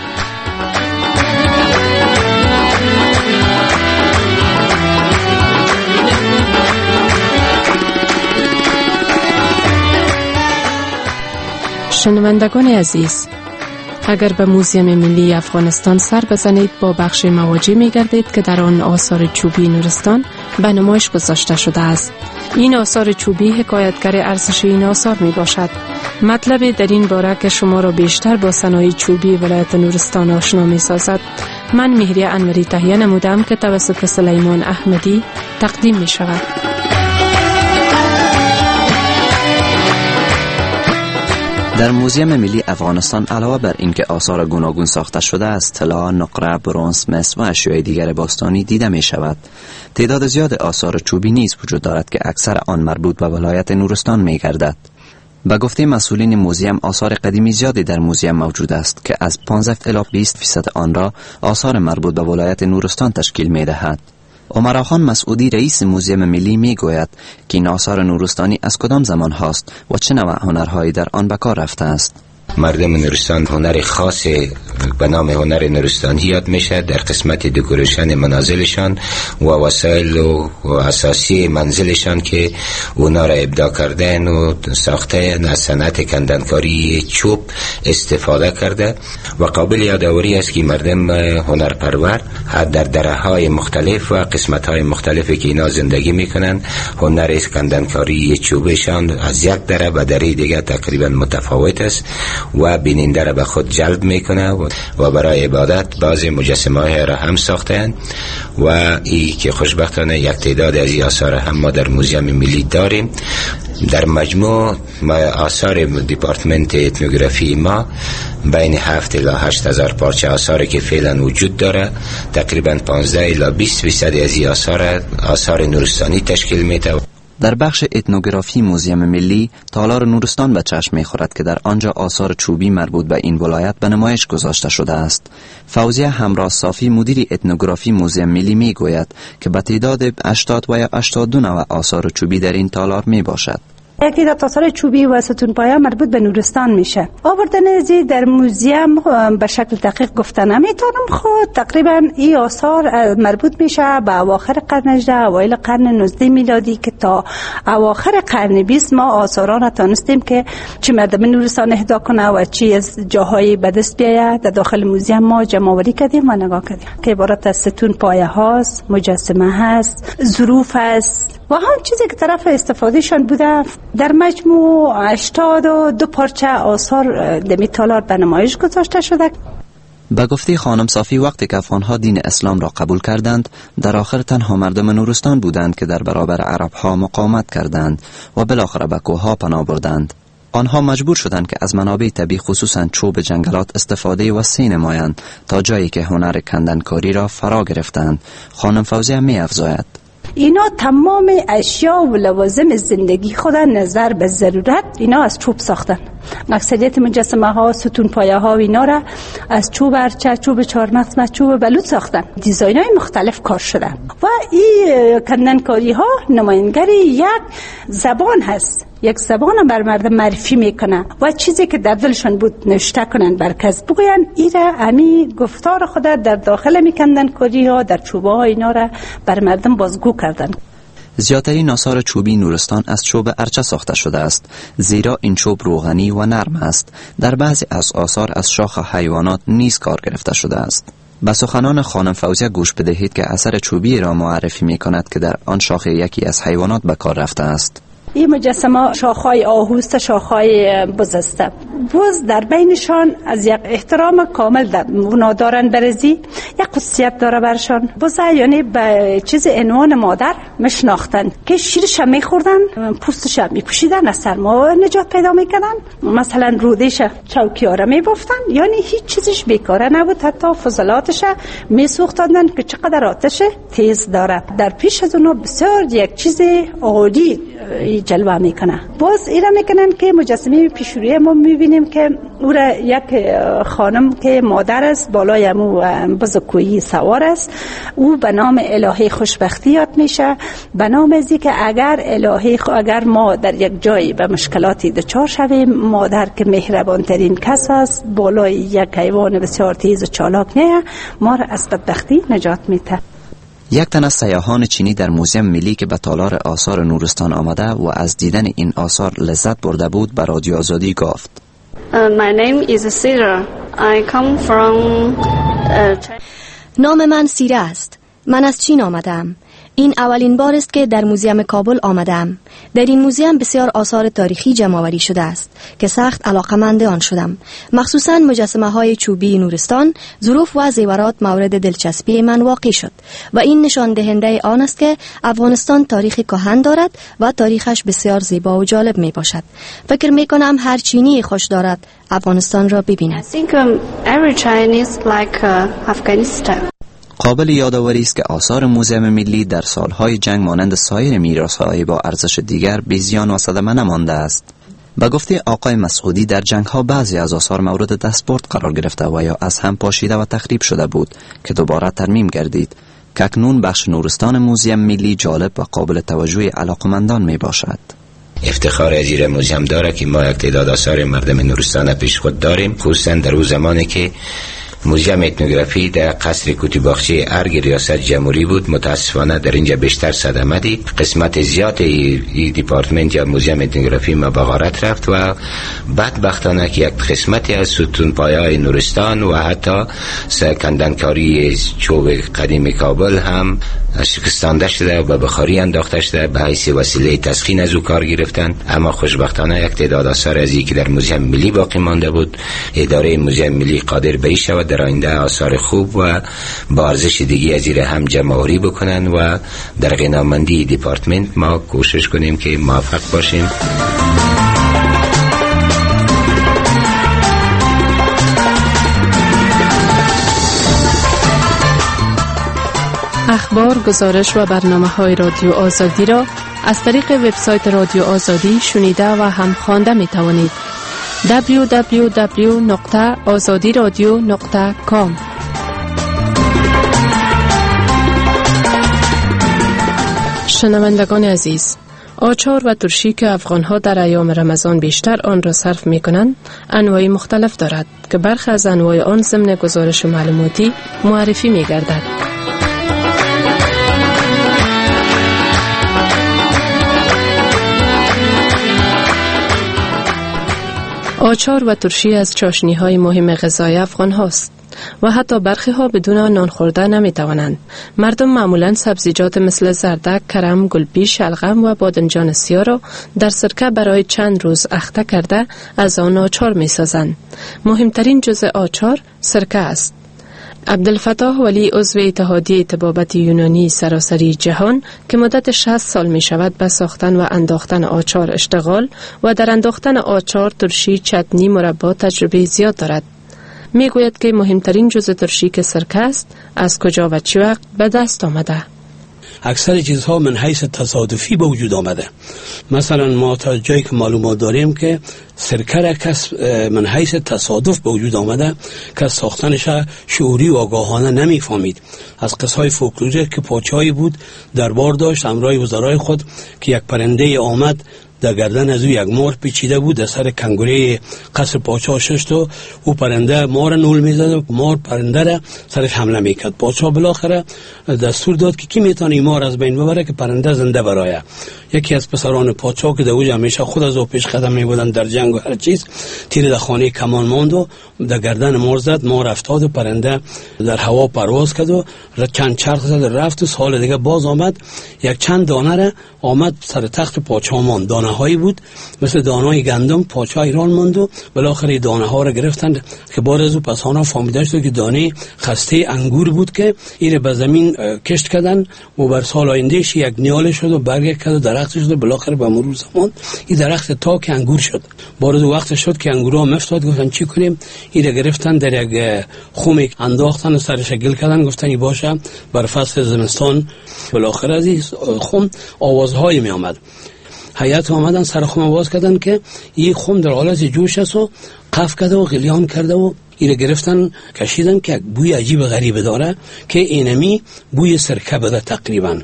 شنوندگان عزیز، اگر به موزیم ملی افغانستان سر بزنید با بخش مواجه می گردید که در آن آثار چوبی نورستان به نمایش گذاشته شده است. این آثار چوبی حکایتگر ارزش این آثار می باشد. مطلب در این باره که شما را بیشتر با صنایع چوبی ولایت نورستان آشنا می سازد، من مهریه انوری تهیه نمودم که توسط سلیمان احمدی تقدیم می شود. در موزیم ملی افغانستان علاوه بر اینکه آثار گوناگون ساخته شده است، طلا، نقره، برنز، مس و اشیاء دیگر باستانی دیده می شود. تعداد زیاد آثار چوبی نیز وجود دارد که اکثر آن مربوط به ولایت نورستان می گردد. به گفته مسئولین موزیم، آثار قدیمی زیادی در موزیم موجود است که از پانزده الی بیست فیصد آن را آثار مربوط به ولایت نورستان تشکیل می دهد. عمر خان مسعودی رئیس موزیم ملی می گوید که این آثار نورستانی از کدام زمان هاست و چه نوع هنرهایی در آن به کار رفته است. مردم نورستان هنر خاص به نام هنر نورستانی یاد میشه در قسمت دکوریشن منازلشان و وسایل و اساسی منزلشان که اونا را ابداع کردن و ساخته از صنعت کندنکاری چوب استفاده کرده و قابل یادآوری است که مردم هنرپرور در دره‌های مختلف و قسمت‌های مختلفی که اینا زندگی میکنن هنر کندنکاری چوبشان از یک دره به دره دیگه تقریبا متفاوت است و بیننده را به خود جلب میکنه و برای عبادت بعض مجسمه را هم ساختند و ای که خوشبختانه یک تعداد از این آثار هم ما در موزیم ملی داریم. در مجموع ما آثار دیپارتمنت اتنوگرافی ما بین هفت الی هشت هزار پارچه آثاری که فعلا وجود داره، تقریبا پانزده الی بیست درصد از این آثار آثار نورستانی تشکیل میده. در بخش اتنوگرافی موزیم ملی تالار نورستان به چشم می‌خورد که در آنجا آثار چوبی مربوط به این ولایت به نمایش گذاشته شده است. فوزیه همراه صافی مدیر اتنوگرافی موزیم ملی میگوید که به تعداد هشتاد و یا هشتاد و دو نوع آثار چوبی در این تالار میباشد. یکی از آثار چوبی و ستون پایه مربوط به نورستان میشه. آوردن ازی در موزیم به شکل دقیق گفتن نمیتونم، خود تقریبا این آثار مربوط میشه به اواخر قرن هجدهم اوایل قرن نوزدهم میلادی که تا اواخر قرن بیست ما آثاران تونستیم که چی مردم نورستان اهدا کنه و چی از جاهای به دست بیاید در داخل موزیم ما جمع آوری کردیم و نگاه کردیم که عبارت از ستون پایه هاست، مجسمه هست، ظروف هست و هم چیزی که طرف استفادهشان بوده. در مجموع هشتاد و دو پارچه آثار در تالار به نمایش گذاشته شده. به گفته خانم صافی وقتی که افغانها دین اسلام را قبول کردند، در آخر تنها مردم نورستان بودند که در برابر عربها مقاومت کردند و بالاخره به کوهها پناه بردند. آنها مجبور شدند که از منابع طبیعی خصوصا چوب جنگلات استفاده وسیع نمایند تا جایی که هنر کندنکاری را فرا گرفتند. خانم فوزیه می افزاید: اینا تمام اشیا و لوازم زندگی خود نظر به ضرورت اینا از چوب ساختن. اکثریت مجسمه ها، ستون پایه ها و اینا را از چوب ارچه، چوب چهارمغز، چوب بلوط ساختن. دیزاین های مختلف کار شدن و این کندنکاری ها نمایانگر یک زبان هست. یک زبان بر مردم معرفی میکنه و چیزی که در دلشان بود نوشته کنن بر کس بگوین. ایره امی گفتار خود در داخل میکندن کاری ها در چوبه ها اینا را بر مردم بازگو کردن. زیادترین آثار چوبی نورستان از چوب ارچه ساخته شده است، زیرا این چوب روغنی و نرم است. در بعضی از آثار از شاخ حیوانات نیز کار گرفته شده است. به سخنان خانم فوزیه گوش بدهید که اثر چوبی را معرفی می کند که در آن شاخ یکی از حیوانات به کار رفته است. این مجسمه شاخهای آهوست، شاخهای بز است. بز در بینشان از یک احترام کامل در اونا دارن برزی، یک خصوصیت داره برشان. بز یعنی به چیز عنوان مادر مشناختن که شیرش هم میخوردن، پوستش هم میپوشیدن، از سرما نجات پیدا میکنن. مثلا رودش چوکی ها را میبافتن، یعنی هیچ چیزش بیکاره نبود، حتی فضلاتش میسوختندن که چقدر آتش تیز داره. در پیش از اونا بسیار یک چیز عالی جلوه میکنه. باز ایرا میکنن که مجسمه پیشروی ما میبینیم که او را یک خانم که مادر است بالای امو بزرگویی سوار است. او به نام الهه خوشبختی یاد میشه، به نام ازی که اگر الهه اگر ما در یک جایی به مشکلاتی دچار شویم، مادر که مهربان ترین کس است، بالای یک حیوان بسیار تیز و چالاک نه، ما را از بدبختی نجات میده. یک تن از سیاحان چینی در موزیم ملی که به تالار آثار نورستان آمده و از دیدن این آثار لذت برده بود به رادیو آزادی گفت: uh, My name is Sira. I come from uh, نام من سیره است. من از چین آمدم. این اولین بار است که در موزیم کابل آمدم. در این موزیم بسیار آثار تاریخی جمع آوری شده است که سخت علاقه‌مند آن شدم. مخصوصاً مجسمه های چوبی نورستان، ظروف و زیورات مورد دلچسپی من واقع شد و این نشان دهنده آن است که افغانستان تاریخ کهن دارد و تاریخش بسیار زیبا و جالب می باشد. فکر می کنم هر چینی خوش دارد افغانستان را ببیند. I think um, every Chinese like uh, Afghanistan. قابل یادآوری است که آثار موزیم ملی در سالهای جنگ مانند سایر میراث‌های با ارزش دیگر بی زیان و صدمه نمانده است. به گفته آقای مسعودی در جنگ‌ها بعضی از آثار مورد دستبرد قرار گرفته و یا از هم پاشیده و تخریب شده بود که دوباره ترمیم گردید. که اکنون بخش نورستان موزیم ملی جالب و قابل توجه علاقمندان می باشد. افتخار از این موزیم داره که ما یک تعداد آثار مردم نورستان پیش خود داریم، خصوصا در اون زمانی که موزیم اتنوگرافی در قصر کوتیباغچه ارگ ریاست جمهوری بود. متاسفانه در اینجا بیشتر صدمه دید. قسمت زیاد این دیپارتمنت یا موزیم اتنوگرافی ما به غارت رفت و بدبختانه که یک قسمتی از ستون پایه‌های نورستان و حتی کندنکاری چوب قدیم کابل هم شکستانده شده و به بخاری انداخته شده، به حیث وسیله تسخین از او کار گرفتند. اما خوشبختانه یک تعداد آثار از این که در موزیم ملی باقی مانده بود، اداره موزیم ملی قادر به این شود در آینده آثار خوب و با ارزش دیگه از این هم جمع‌آوری بکنن و در غنامندی دیپارتمنت ما کوشش کنیم که موفق باشیم. اخبار، گزارش و برنامه‌های رادیو آزادی را از طریق وبسایت رادیو آزادی شنیده و هم خوانده می توانید. دبلیو دبلیو دبلیو نقطه آزادی رادیو نقطه کام. شنوندگان عزیز، آچار و ترشی که افغان‌ها در ایام رمضان بیشتر آن را صرف می‌کنند، انواع مختلف دارد که برخی از انواع آن ضمن گزارش معلوماتی معرفی می‌گردد. آچار و ترشی از چاشنی‌های مهم غذای افغان هاست و حتی برخی ها بدون نان خورده نمی توانند. مردم معمولاً سبزیجات مثل زردک، کرم، گلبی، شلغم و بادنجان سیاه را در سرکه برای چند روز اخته کرده از آن آچار می سازند. مهمترین جزء آچار سرکه است. عبدالفتاح ولی عضو اتحادیه طبابت یونانی سراسری جهان که مدت شصت سال می شود به ساختن و انداختن آچار اشتغال و در انداختن آچار، ترشی، چتنی، مربا تجربه زیاد دارد. می گوید که مهمترین جزء ترشی که سرکه است از کجا و چه وقت به دست آمده. اکثر چیزها من حیث تصادفی به وجود آمده. مثلا ما تا جایی که معلومات داریم که سرکه را کس من حیث تصادف به وجود آمده که ساختنش شعوری و آگاهانه نمیفهمید. از قصهای فولکلوریک که پادشاهی بود دربار داشت همراه وزرای خود که یک پرنده آمد در گردن از او یک مار پیچیده بود، در سر کنگوره قصر پادشاه شست و او پرنده مار نول میزد و مار پرنده را سرش حمله میکرد. پادشاه بالاخره دستور داد که کی میتونه این مار از بین ببره که پرنده زنده برایه. یکی از پسران پادشاه که دوج همیشه خود از او پیش قدم میبودن در جنگ و هر چیز، تیر در خانه کمان ماند و در گردن مار زد. مار افتاد و پرنده در هوا پرواز کرد و چند چرخ زد رفت و سال دیگه باز آمد، یک چند دانه را آمد سر تخت پادشاه ماند. دانه هایی بود مثل دانه گندم. پادشاه ایران ماند و بالاخره دانه ها را گرفتند که بعد از او پسانا فهمیده شد که دانه خسته انگور بود که این به زمین کشت کردن و بر سال آیندهش یک نیاله شد و برگ کرد و درخت شد و بالاخره به مرور زمان این درخت تا که انگور شد. بعد از وقت شد که انگورها مفتاد، گفتن چی کنیم؟ این را گرفتن در یک خم انداختن و سرش گل کردن، گفتن این باشه بر فصل زمستان. بالاخره از این خم آوازهای می آمد. هیئت آمدن سر خم آواز کردن که این خم در حالت جوش است و قف کرده و غلیان کرده و این گرفتن کشیدن که بوی عجیب غریب داره که اینمی بوی سرکه بده تقریبا.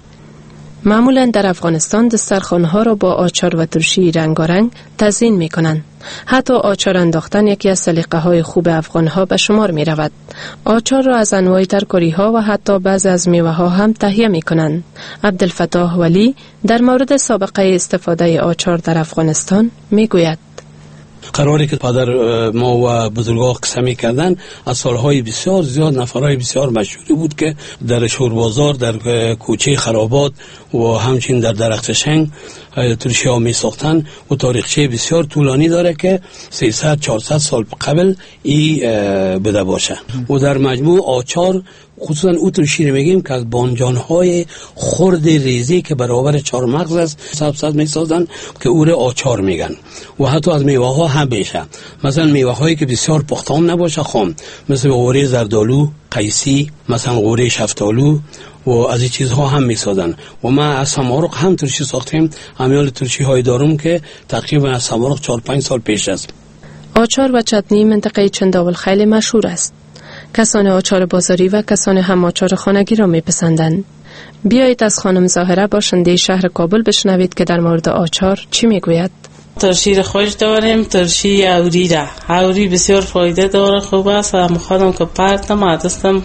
معمولا در افغانستان دسترخوان‌ها را با آچار و ترشی رنگارنگ تزیین می‌کنند. حتی آچار انداختن یکی از سلیقه‌های خوب افغان‌ها به شمار می‌رود. آچار را از انواع ترکاری‌ها و حتی بعضی از میوه‌ها هم تهیه می‌کنند. عبدالفتاح ولی در مورد سابقه استفاده آچار در افغانستان می‌گوید: قراری که پدر ما و بزرگان قصه می کردن از سالهای بسیار زیاد نفرهای بسیار مشهوری بود که در شوربازار، در کوچه خرابات و همچنین در درخت شنگ ترشی ها می ساختن و تاریخچه بسیار طولانی داره که سیصد چهارصد سال قبل ای بده باشه. و در مجموع آچار خصوصا او ترشی رو میگیم که از بانجانهای خرد ریزی که برابر چهار مغز است سبزد میسازن که او رو آچار میگن. و حتی از میوه ها هم میشه، مثلا میوه هایی که بسیار پخته هم نباشه خام، مثل قوره زردالو، قیسی، مثلا قوره شفتالو و از این چیزها هم میسازن. و ما از سمارق هم ترشی ساختیم، امیال ترشی های دارم که تقریبا از سمارق چهار پنج سال پیش است. آچار و چتنی منطقه چنداول خیلی مشهور است. کسان آچار بازاری و کسان هم آچار خانگی را میپسندند. بیایید از خانم زاهره باشنده شهر کابل بشنوید که در مورد آچار چی میگوید. ترشی را خوش داریم، ترشی اوری را. اوری بسیار فایده داره، خوب است. هم خودم که پرتم دستم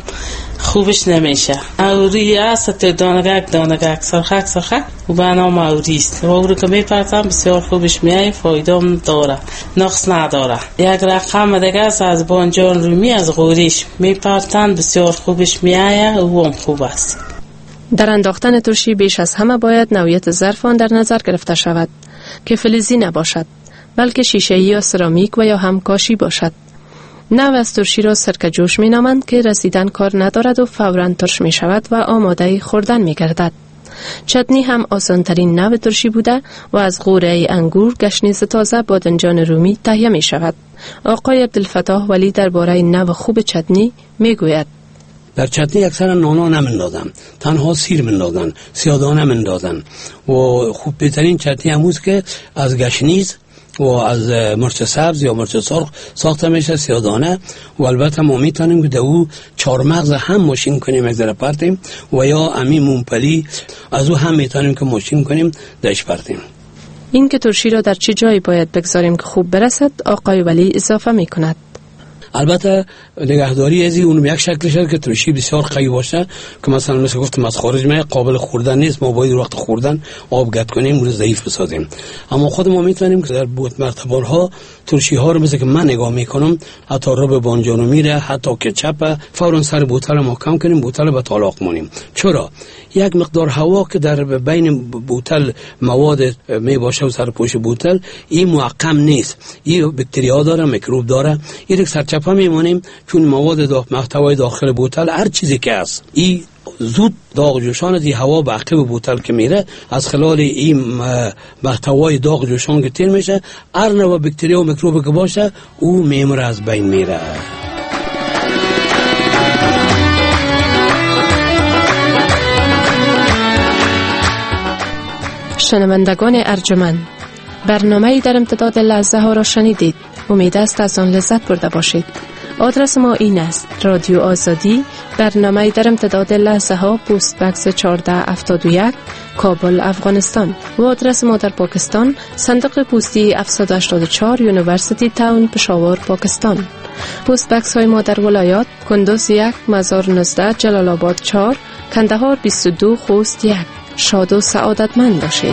خوبش نمیشه. اوری است دانگک دانگک سرخک سرخک و به نام اوری است. و اوری که میپرتم بسیار خوبش میای، فایده هم داره، نقص نداره. یک رقم دیگه است از بانجان رومی از غوریش میپرتن، بسیار خوبش میای و هم خوب است. در انداختن ترشی بیش از همه باید نوعیت ظرف آن در نظر گرفته شود که فلزی نباشد، بلکه شیشه‌ای یا سرامیک و یا هم کاشی باشد. نوع از ترشی را سرکه جوش می نامند که رسیدن کار ندارد و فوراً ترش می شود و آماده خوردن می گردد. چتنی هم آسان ترین نوع ترشی بوده و از غوره انگور، گشنیز تازه، بادنجان رومی تهیه می شود. آقای عبدالفتاح ولی درباره نوع خوب چتنی می گوید. در چتنی اکثرا نانا نمیندازن، تنها سیر میندازن، سیادانه میندازن و خوب بهترین چتنی هموز که از گشنیز و از مرچ سبز یا مرچ سرخ ساخته میشه، سیادانه. و البته ما میتونیم که دو چهار مغز هم ماشین کنیم یک ذره پرتیم و یا امی مونپلی از او هم میتونیم که ماشین کنیم دش پرتیم. این که ترشی را در چه جایی باید بگذاریم که خوب برسد آقای ولی اضافه میکند. البته نگهداری ازی اون یک شکل شد که ترشی بسیار قوی باشه که مثلا مثل گفتم از خارج میاد قابل خوردن نیست، ما باید وقت خوردن آب گت کنیم و ضعیف بسازیم. اما خود ما میتونیم که در بوت مرتبان ها ترشی ها رو مثل که من نگاه میکنم حتی رب بانجانو میره، حتی کچپ، فورا سر بوتل محکم کنیم، بوتل به طلاق مونیم. چرا؟ یک مقدار هوا که در بین بوتل مواد می باشه و سر پوش بوتل این محکم نیست، این باکتریا داره، میکروب داره، این یک سرچپه میمونیم چون مواد داخل محتوای داخل بوتل هر چیزی که است این زود داغ جوشان از این هوا به عقب بوتل که میره از خلال این محتوای داغ جوشان که تیر میشه هر نوع باکتریا و میکروب که باشه او میمره از بین میره. شنوندگان ارجمند، برنامه‌ای در امتداد لحظه ها را شنیدید. امید است از آن لذت برده باشید. آدرس ما این است: رادیو آزادی، برنامه‌ای در امتداد لحظه ها، پست بکس چهارده هفتاد و یک، کابل، افغانستان. و آدرس ما در پاکستان، صندوق پستی هفتصد و هشتاد و چهار، یونیورسیتی تاون، پشاور، پاکستان. پست بکس های ما در ولایات: کندوز یک، مزار نوزده، جلال آباد چهار، کندهار بیست و دو، خوست یک. شاد و سعادتمند باشید.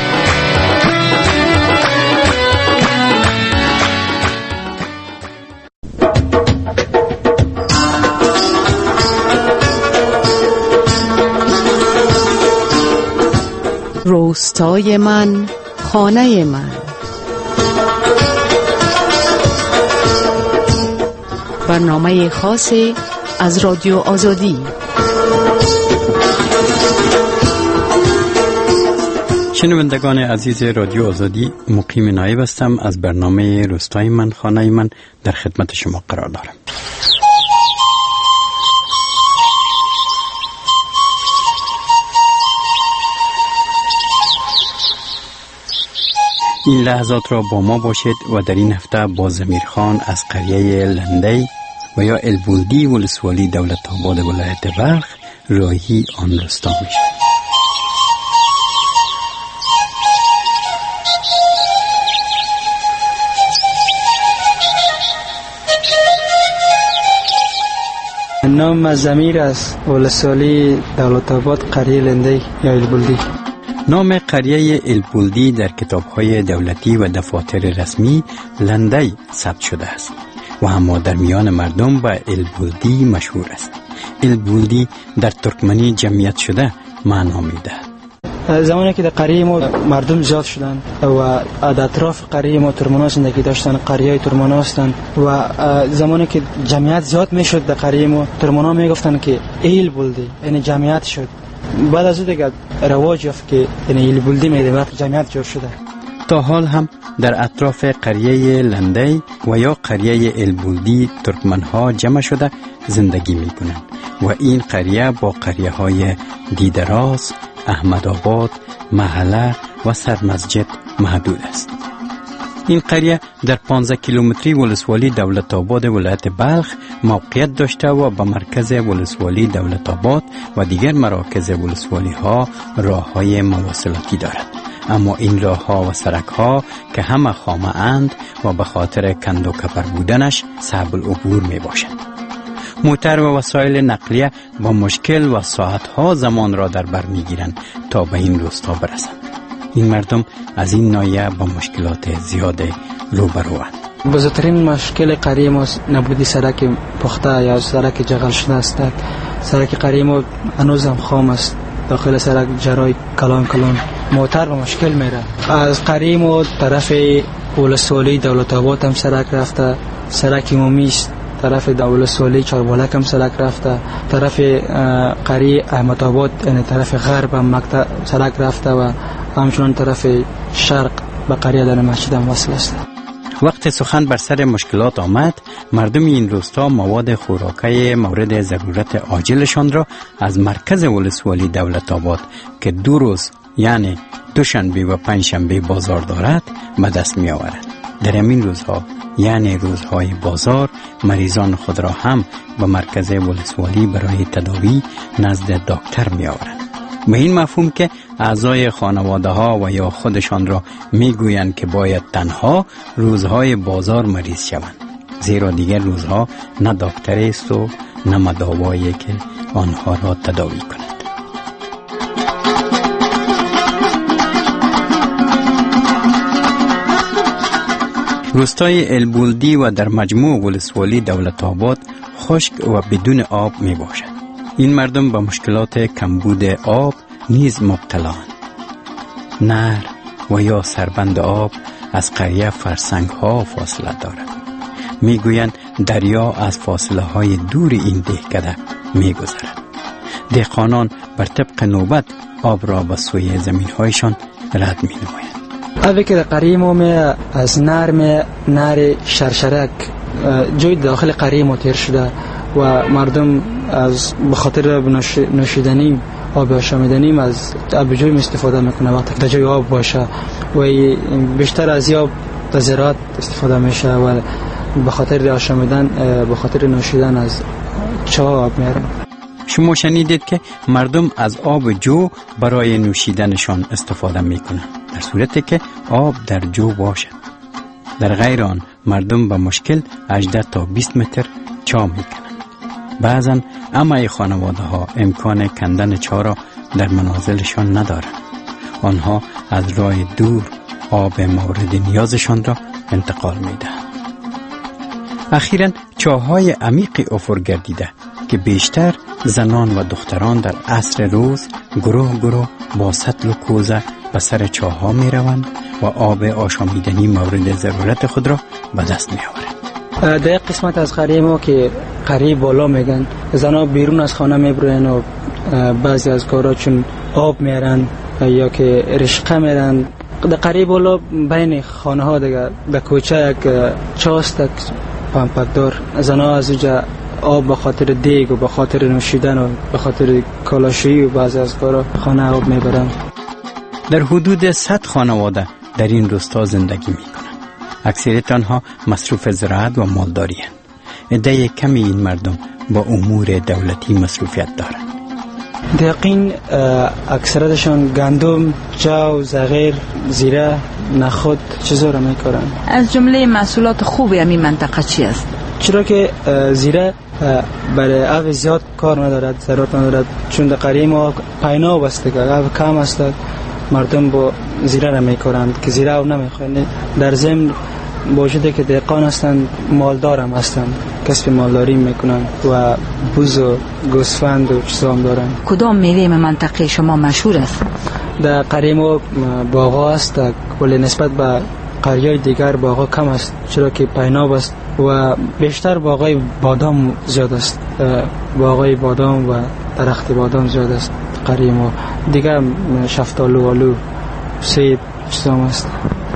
روستای من، خانه من. برنامه خاصی از رادیو آزادی. شنوندگان عزیز رادیو آزادی، مقیم نایب هستم. از برنامه روستای من، خانه من در خدمت شما قرار دارم. این لحظات را با ما باشید و در این هفته با زمیر خان از قریه لندی و یا البولدی ولسوالی دولت آباد ولایت بلخ راهی آن روستا میشه. نام زمیر است، ولسوالی دولت آباد قریه لندی یا البولدی. نام قریه البولدی در کتاب‌های دولتی و دفاتر رسمی لندی ثبت شده است و اما در میان مردم به البولدی مشهور است. البولدی در ترکمنی جمعیت شده معنا می‌دهد. زمانی که در قریه ما مردم زیاد شدند و در اطراف قریه ما ترمنا زندگی داشتن، قریه ترمنا هستند و زمانی که جمعیت زیاد میشد در قریه ما، ترمنا میگفتن که ایل بولدی، یعنی جمعیت شد. بعد از اون دیگه رواج یافت که یعنی ایل بولدی میده وقت جمعیت جور شده. تا حال هم در اطراف قریه لندی و یا قریه البولدی ترکمنها جمع شده زندگی میکنند و این قریه با قریه های دیدراز، احمد آباد، محله و سرمسجد محدود است. این قریه در پانزده کیلومتری ولسوالی دولت آباد ولایت بلخ موقعیت داشته و به مرکز ولسوالی دولت آباد و دیگر مراکز ولسوالی ها راه های مواصلاتی دارد. اما این راه ها و سرک ها که همه خامه اند و به خاطر کند و کپر بودنش صعب العبور می باشد. موتر و وسایل نقلیه با مشکل و ساعت ها زمان را در بر می گیرند تا به این روستا برسند. این مردم از این ناحیه با مشکلات زیاد روبروند. بزرگترین مشکل قریه ما نبودی سرک پخته یا سرک جغل شده است. سرک قریه ما هنوز هم خام است. داخل سرک جرای کلان کلان موتر با مشکل میره. از قریه ما طرف ولسوالی دولت آباد هم سرک رفته، سرک عمومی است طرف ولسوالی چاربالک هم سرک رفته، طرف قریه احمد آباد یعنی طرف غرب هم مقطع سرک رفته و همچنان طرف شرق به قریه در مسجد هم وصل است. وقت سخن بر سر مشکلات آمد، مردم این روستا مواد خوراکی مورد ضرورت عاجلشان را از مرکز ولسوالی دولت آباد که دو روز یعنی دوشنبه و پنجشنبه بازار دارد به دست می آورد. در این روزها یعنی روزهای بازار مریضان خود را هم به مرکز ولسوالی برای تداوی نزد دکتر می آورند. به این مفهوم که اعضای خانواده ها و یا خودشان را می گویند که باید تنها روزهای بازار مریض شوند، زیرا دیگر روزها نه دکتر است و نه مداوایی که آنها را تداوی کند. روستای البولدی و در مجموع ولسوالی دولت آباد خشک و بدون آب می باشد. این مردم به مشکلات کمبود آب نیز مبتلاند. نهر و یا سربند آب از قریه فرسنگ ها فاصله دارد. می گویند دریا از فاصله های دور این دهکده می گذرد. دهقانان بر طبق نوبت آب را به سوی زمین هایشان رد می نمایند. اولی که در قریه ما از نرم نر شرشرک جای داخل قریه ما تیر شده و مردم از بخاطر نوشیدنی آب آشامیدنی از آب جوی استفاده میکنه وقتی در جای آب باشه و بیشتر از آب در زراعت استفاده میشه و بخاطر آشامیدن بخاطر نوشیدن از چاه آب میارن. شما شنیدید که مردم از آب جو برای نوشیدنشان استفاده میکنند در صورتی که آب در جو باشد. در غیر آن مردم با مشکل هجده تا بیست متر چاه میکنند. بعضا اما خانواده ها امکان کندن چاه را در منازلشان ندارند. آنها از راه دور آب مورد نیازشان را انتقال میدهند. اخیراً چاه‌های عمیق افق گردیده که بیشتر زنان و دختران در عصر روز گروه گروه با سطل و کوزه به سر چاه‌ها می روند و آب آشامیدنی مورد ضرورت خود را به دست می آورند. در قسمت از قریه ما که قریه بالا میگن زنها بیرون از خانه میبرن و بعضی از کارا چون آب میارن یا که رشقه میرن. در قریه بالا بین خانه ها دیگه در کوچه یک چاست پمپک دار زنها از اونجا آب به خاطر دیگ و به خاطر نوشیدن و به خاطر کالاشویی و بعضی از کارا خانه آب میبرن. در حدود صد خانواده در این روستا زندگی میکنند. اکثریت آنها مصروف زراعت و مالداری هستند. عده کمی این مردم با امور دولتی مصروفیت دارند. دقیقاً اکثرتشان گندم، جو، زغیر، زیره، نخود چیزا را میکارن. از جمله محصولات خوبی همین منطقه چی است؟ چرا که زیره برای آب زیاد کار ندارد، ضرورت ندارد، چون در قریه ما پینا بسته که آب کم است مردم با زیره را میکارند که زیره او نمیخواد. در ضمن باوجود که دهقان هستند مالدار هم هستند، کسب مالداری میکنند و بوز و گوسفند و چیزا هم دارند. کدام میوه منطقه شما مشهور است؟ در قریه ما باغا است ولی نسبت به قریه دیگر باغا کم است چرا که پیناب است و بیشتر باغای بادام زیاد است. باغای بادام و درخت بادام زیاد است قریه ما. دیگر شفتالو، آلو، سیب چیزا هم است.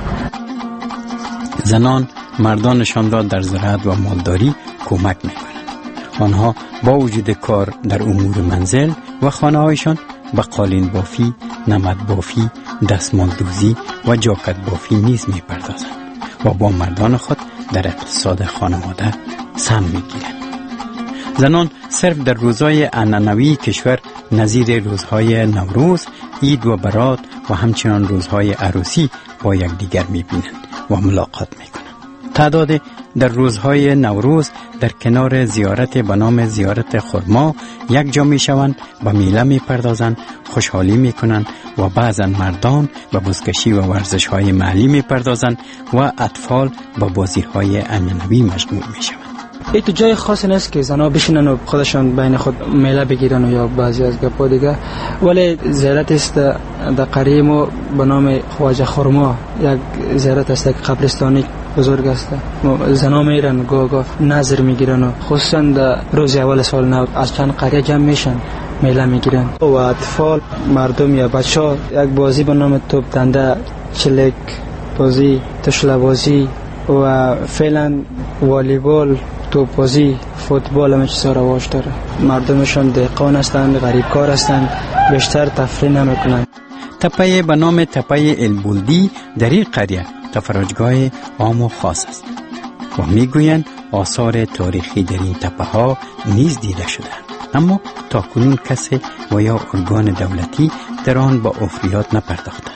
زنان مردانشان را در زراعت و مالداری کمک میکنند. آنها با وجود کار در امور منزل و خانه هایشان به قالین بافی، نمد بافی، دستمال دوزی و جاکت بافی نیز میپردازند. و با مردان خود در اقتصاد خانواده سهم میگیرند. زنان صرف در روزهای عنعنوی کشور نظیر روزهای نوروز، عید و برات و همچنان روزهای عروسی با یکدیگر میبینند و ملاقات میکنند. تعداد در روزهای نوروز در کنار زیارت به نام زیارت خرما یک جا میشوند و میله میپردازند، خوشحالی میکنند و بعضا مردان به بزکشی و ورزشهای محلی میپردازند و اطفال به بازیهای عنعنوی مشغول میشوند. ای تو جای خاصی نیست که زنها بشینن و خودشان بین خود میله بگیرن و یا بعضی از گپا دیگه، ولی زیارت است در قریه ما به نام خواجه خرما، یک زیارت است که قبرستانی بزرگ است. زنها میرن گاه گاه نظر میگیرن و خصوصا در روز اول سال نو از چند قریه جمع میشن میله میگیرن و اطفال مردم یا بچه ها یک بازی به نام توپ دنده، چلک بازی، تشله بازی و فعلا والیبال، توپ بازی، فوتبال همه چیزا رواج داره. مردمشان دهقان هستند، غریبکار هستند، بیشتر تفریح نمیکنند. تپه به نام تپه البلدی در این قریه تفرجگاه عام و خاص است و میگویند آثار تاریخی در این تپه ها نیز دیده شده، اما تا کنون کسی و یا ارگان دولتی در آن با افریات نپرداختند.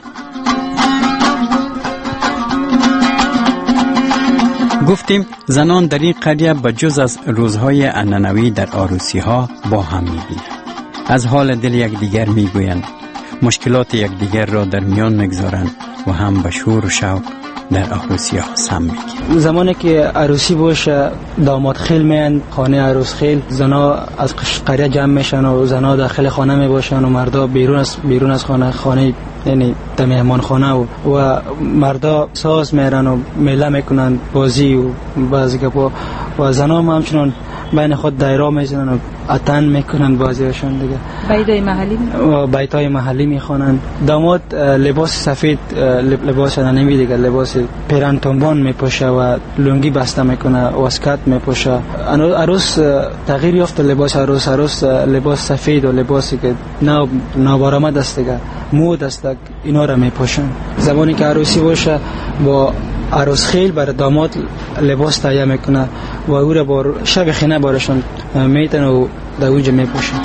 گفتیم زنان در این قریه به جز از روزهای عنعنوی در عروسی ها با هم میبینند، از حال دل یک دیگر میگویند، مشکلات یک دیگر را در میان میگذارند و هم به شور و شوق در عروسی ها سم میگیرند. زمانی که عروسی باشه داماد خیل میان خانه عروس خیل، زنا از قریه جمع میشن و زنا داخل خانه میباشن و مردا بیرون از بیرون از خانه خانه یعنی در مهمان خانه و, و مردا ساز میرن و میله میکنن، بازی و بعضی گپا و زنا هم همچنان بین خود دایره میزنن و اتن میکنن بازیشون دیگه. بیتای محلی و بیتای محلی میخوانن. داماد لباس سفید لباس نمی دیگه، لباس پیرن تنبان میپوشه و لنگی بسته میکنه و اسکات میپوشه. عروس تغییر یافته لباس عروس، عروس لباس سفید و لباسی که نو نابارآمد است دیگه، مود است، اینا را میپوشن. زمانی که عروسی باشه با عروس خیل بر داماد لباس تهیه میکنه و او را با شب خینه بارشان میتن و در اونجا میپوشن.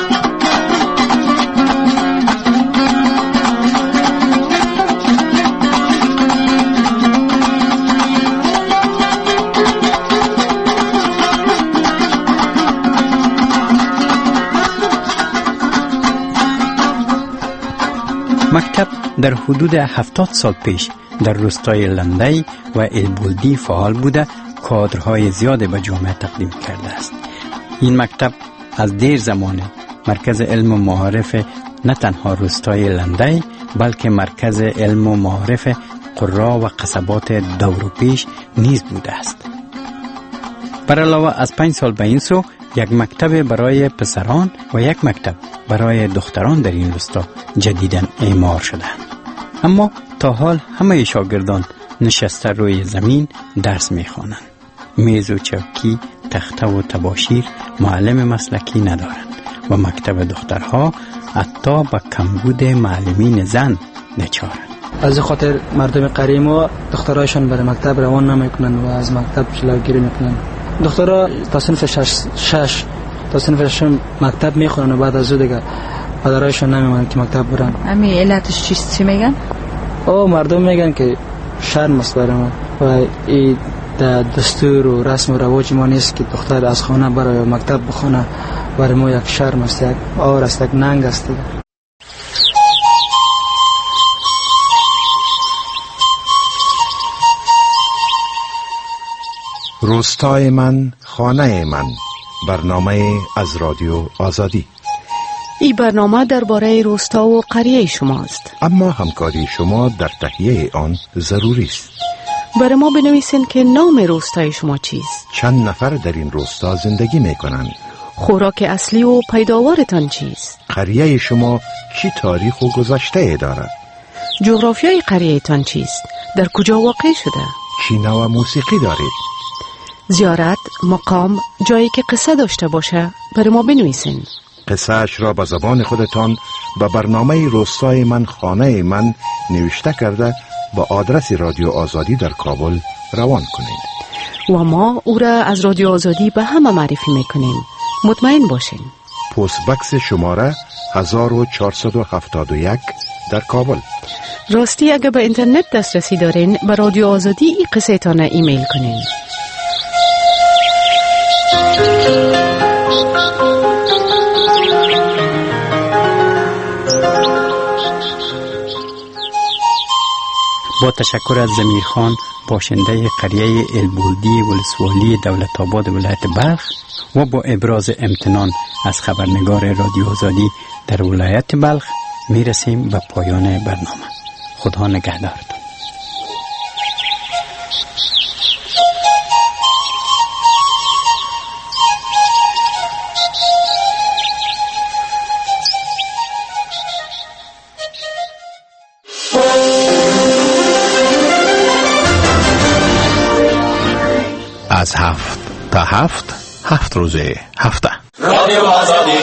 مکتب در حدود هفتاد سال پیش در روستای لندی و البلدی فعال بوده، کادرهای زیاد به جامعه تقدیم کرده است. این مکتب از دیر زمانه مرکز علم و معارف نه تنها روستای لندی بلکه مرکز علم و معارف قرا و قصبات دور و پیش نیز بوده است. بر علاوه از پنج سال به این سو یک مکتب برای پسران و یک مکتب برای دختران در این روستا جدیداً اعمار شدند. اما تا حال همه شاگردان نشسته روی زمین درس میخوانند. میز و چوکی، تخته و تباشیر معلم مسلکی ندارند و مکتب دخترها حتی به کمبود معلمین زن نچارند. از خاطر مردم قریه ما دخترایشان برای مکتب روان نمیکنند و از مکتب جلوگیری میکنند. دخترها تا صنف شش, شش تا صنف شش مکتب میخونن و بعد از او دیگه پدرایشان نمیمونن که مکتب برن. امی علتش چیست؟ چی میگن؟ او مردم میگن که شرم است برای ما و این دستور و رسم و رواج ما نیست که دختر از خانه برای مکتب بخونه. برای ما یک شرم است، یک آور است، یک ننگ است. روستای من، خانه من، برنامه از رادیو آزادی. این برنامه درباره روستا و قریه شماست، اما همکاری شما در تهیه آن ضروری است. برای ما بنویسین که نام روستای شما چیست، چند نفر در این روستا زندگی می کنند، خوراک اصلی و پیداوارتان چیست، قریه شما چی تاریخ و گذشته دارد، جغرافیای قریه تان چیست، در کجا واقع شده، چی نوع موسیقی دارید، زیارت، مقام، جایی که قصه داشته باشه برای ما بنویسین. قصه اش را به زبان خودتان به برنامه روستای من، خانه من نوشته کرده با آدرس رادیو آزادی در کابل روان کنید و ما او را از رادیو آزادی به همه معرفی میکنیم. مطمئن باشین. پست بکس شماره هزار و چهارصد و هفتاد و یک در کابل. راستی اگر به اینترنت دسترسی دارین به رادیو آزادی ای قصه تانه ایمیل کنین. با تشکر از ضمیر خان، باشنده قریه البولدی ولسوالی دولت آباد ولایت بلخ، و با ابراز امتنان از خبرنگار رادیو آزادی در ولایت بلخ می رسیم به پایان برنامه. خدا نگهدارتون. از هفت تا هفت هفت روزه هفته. رادیو آزادی.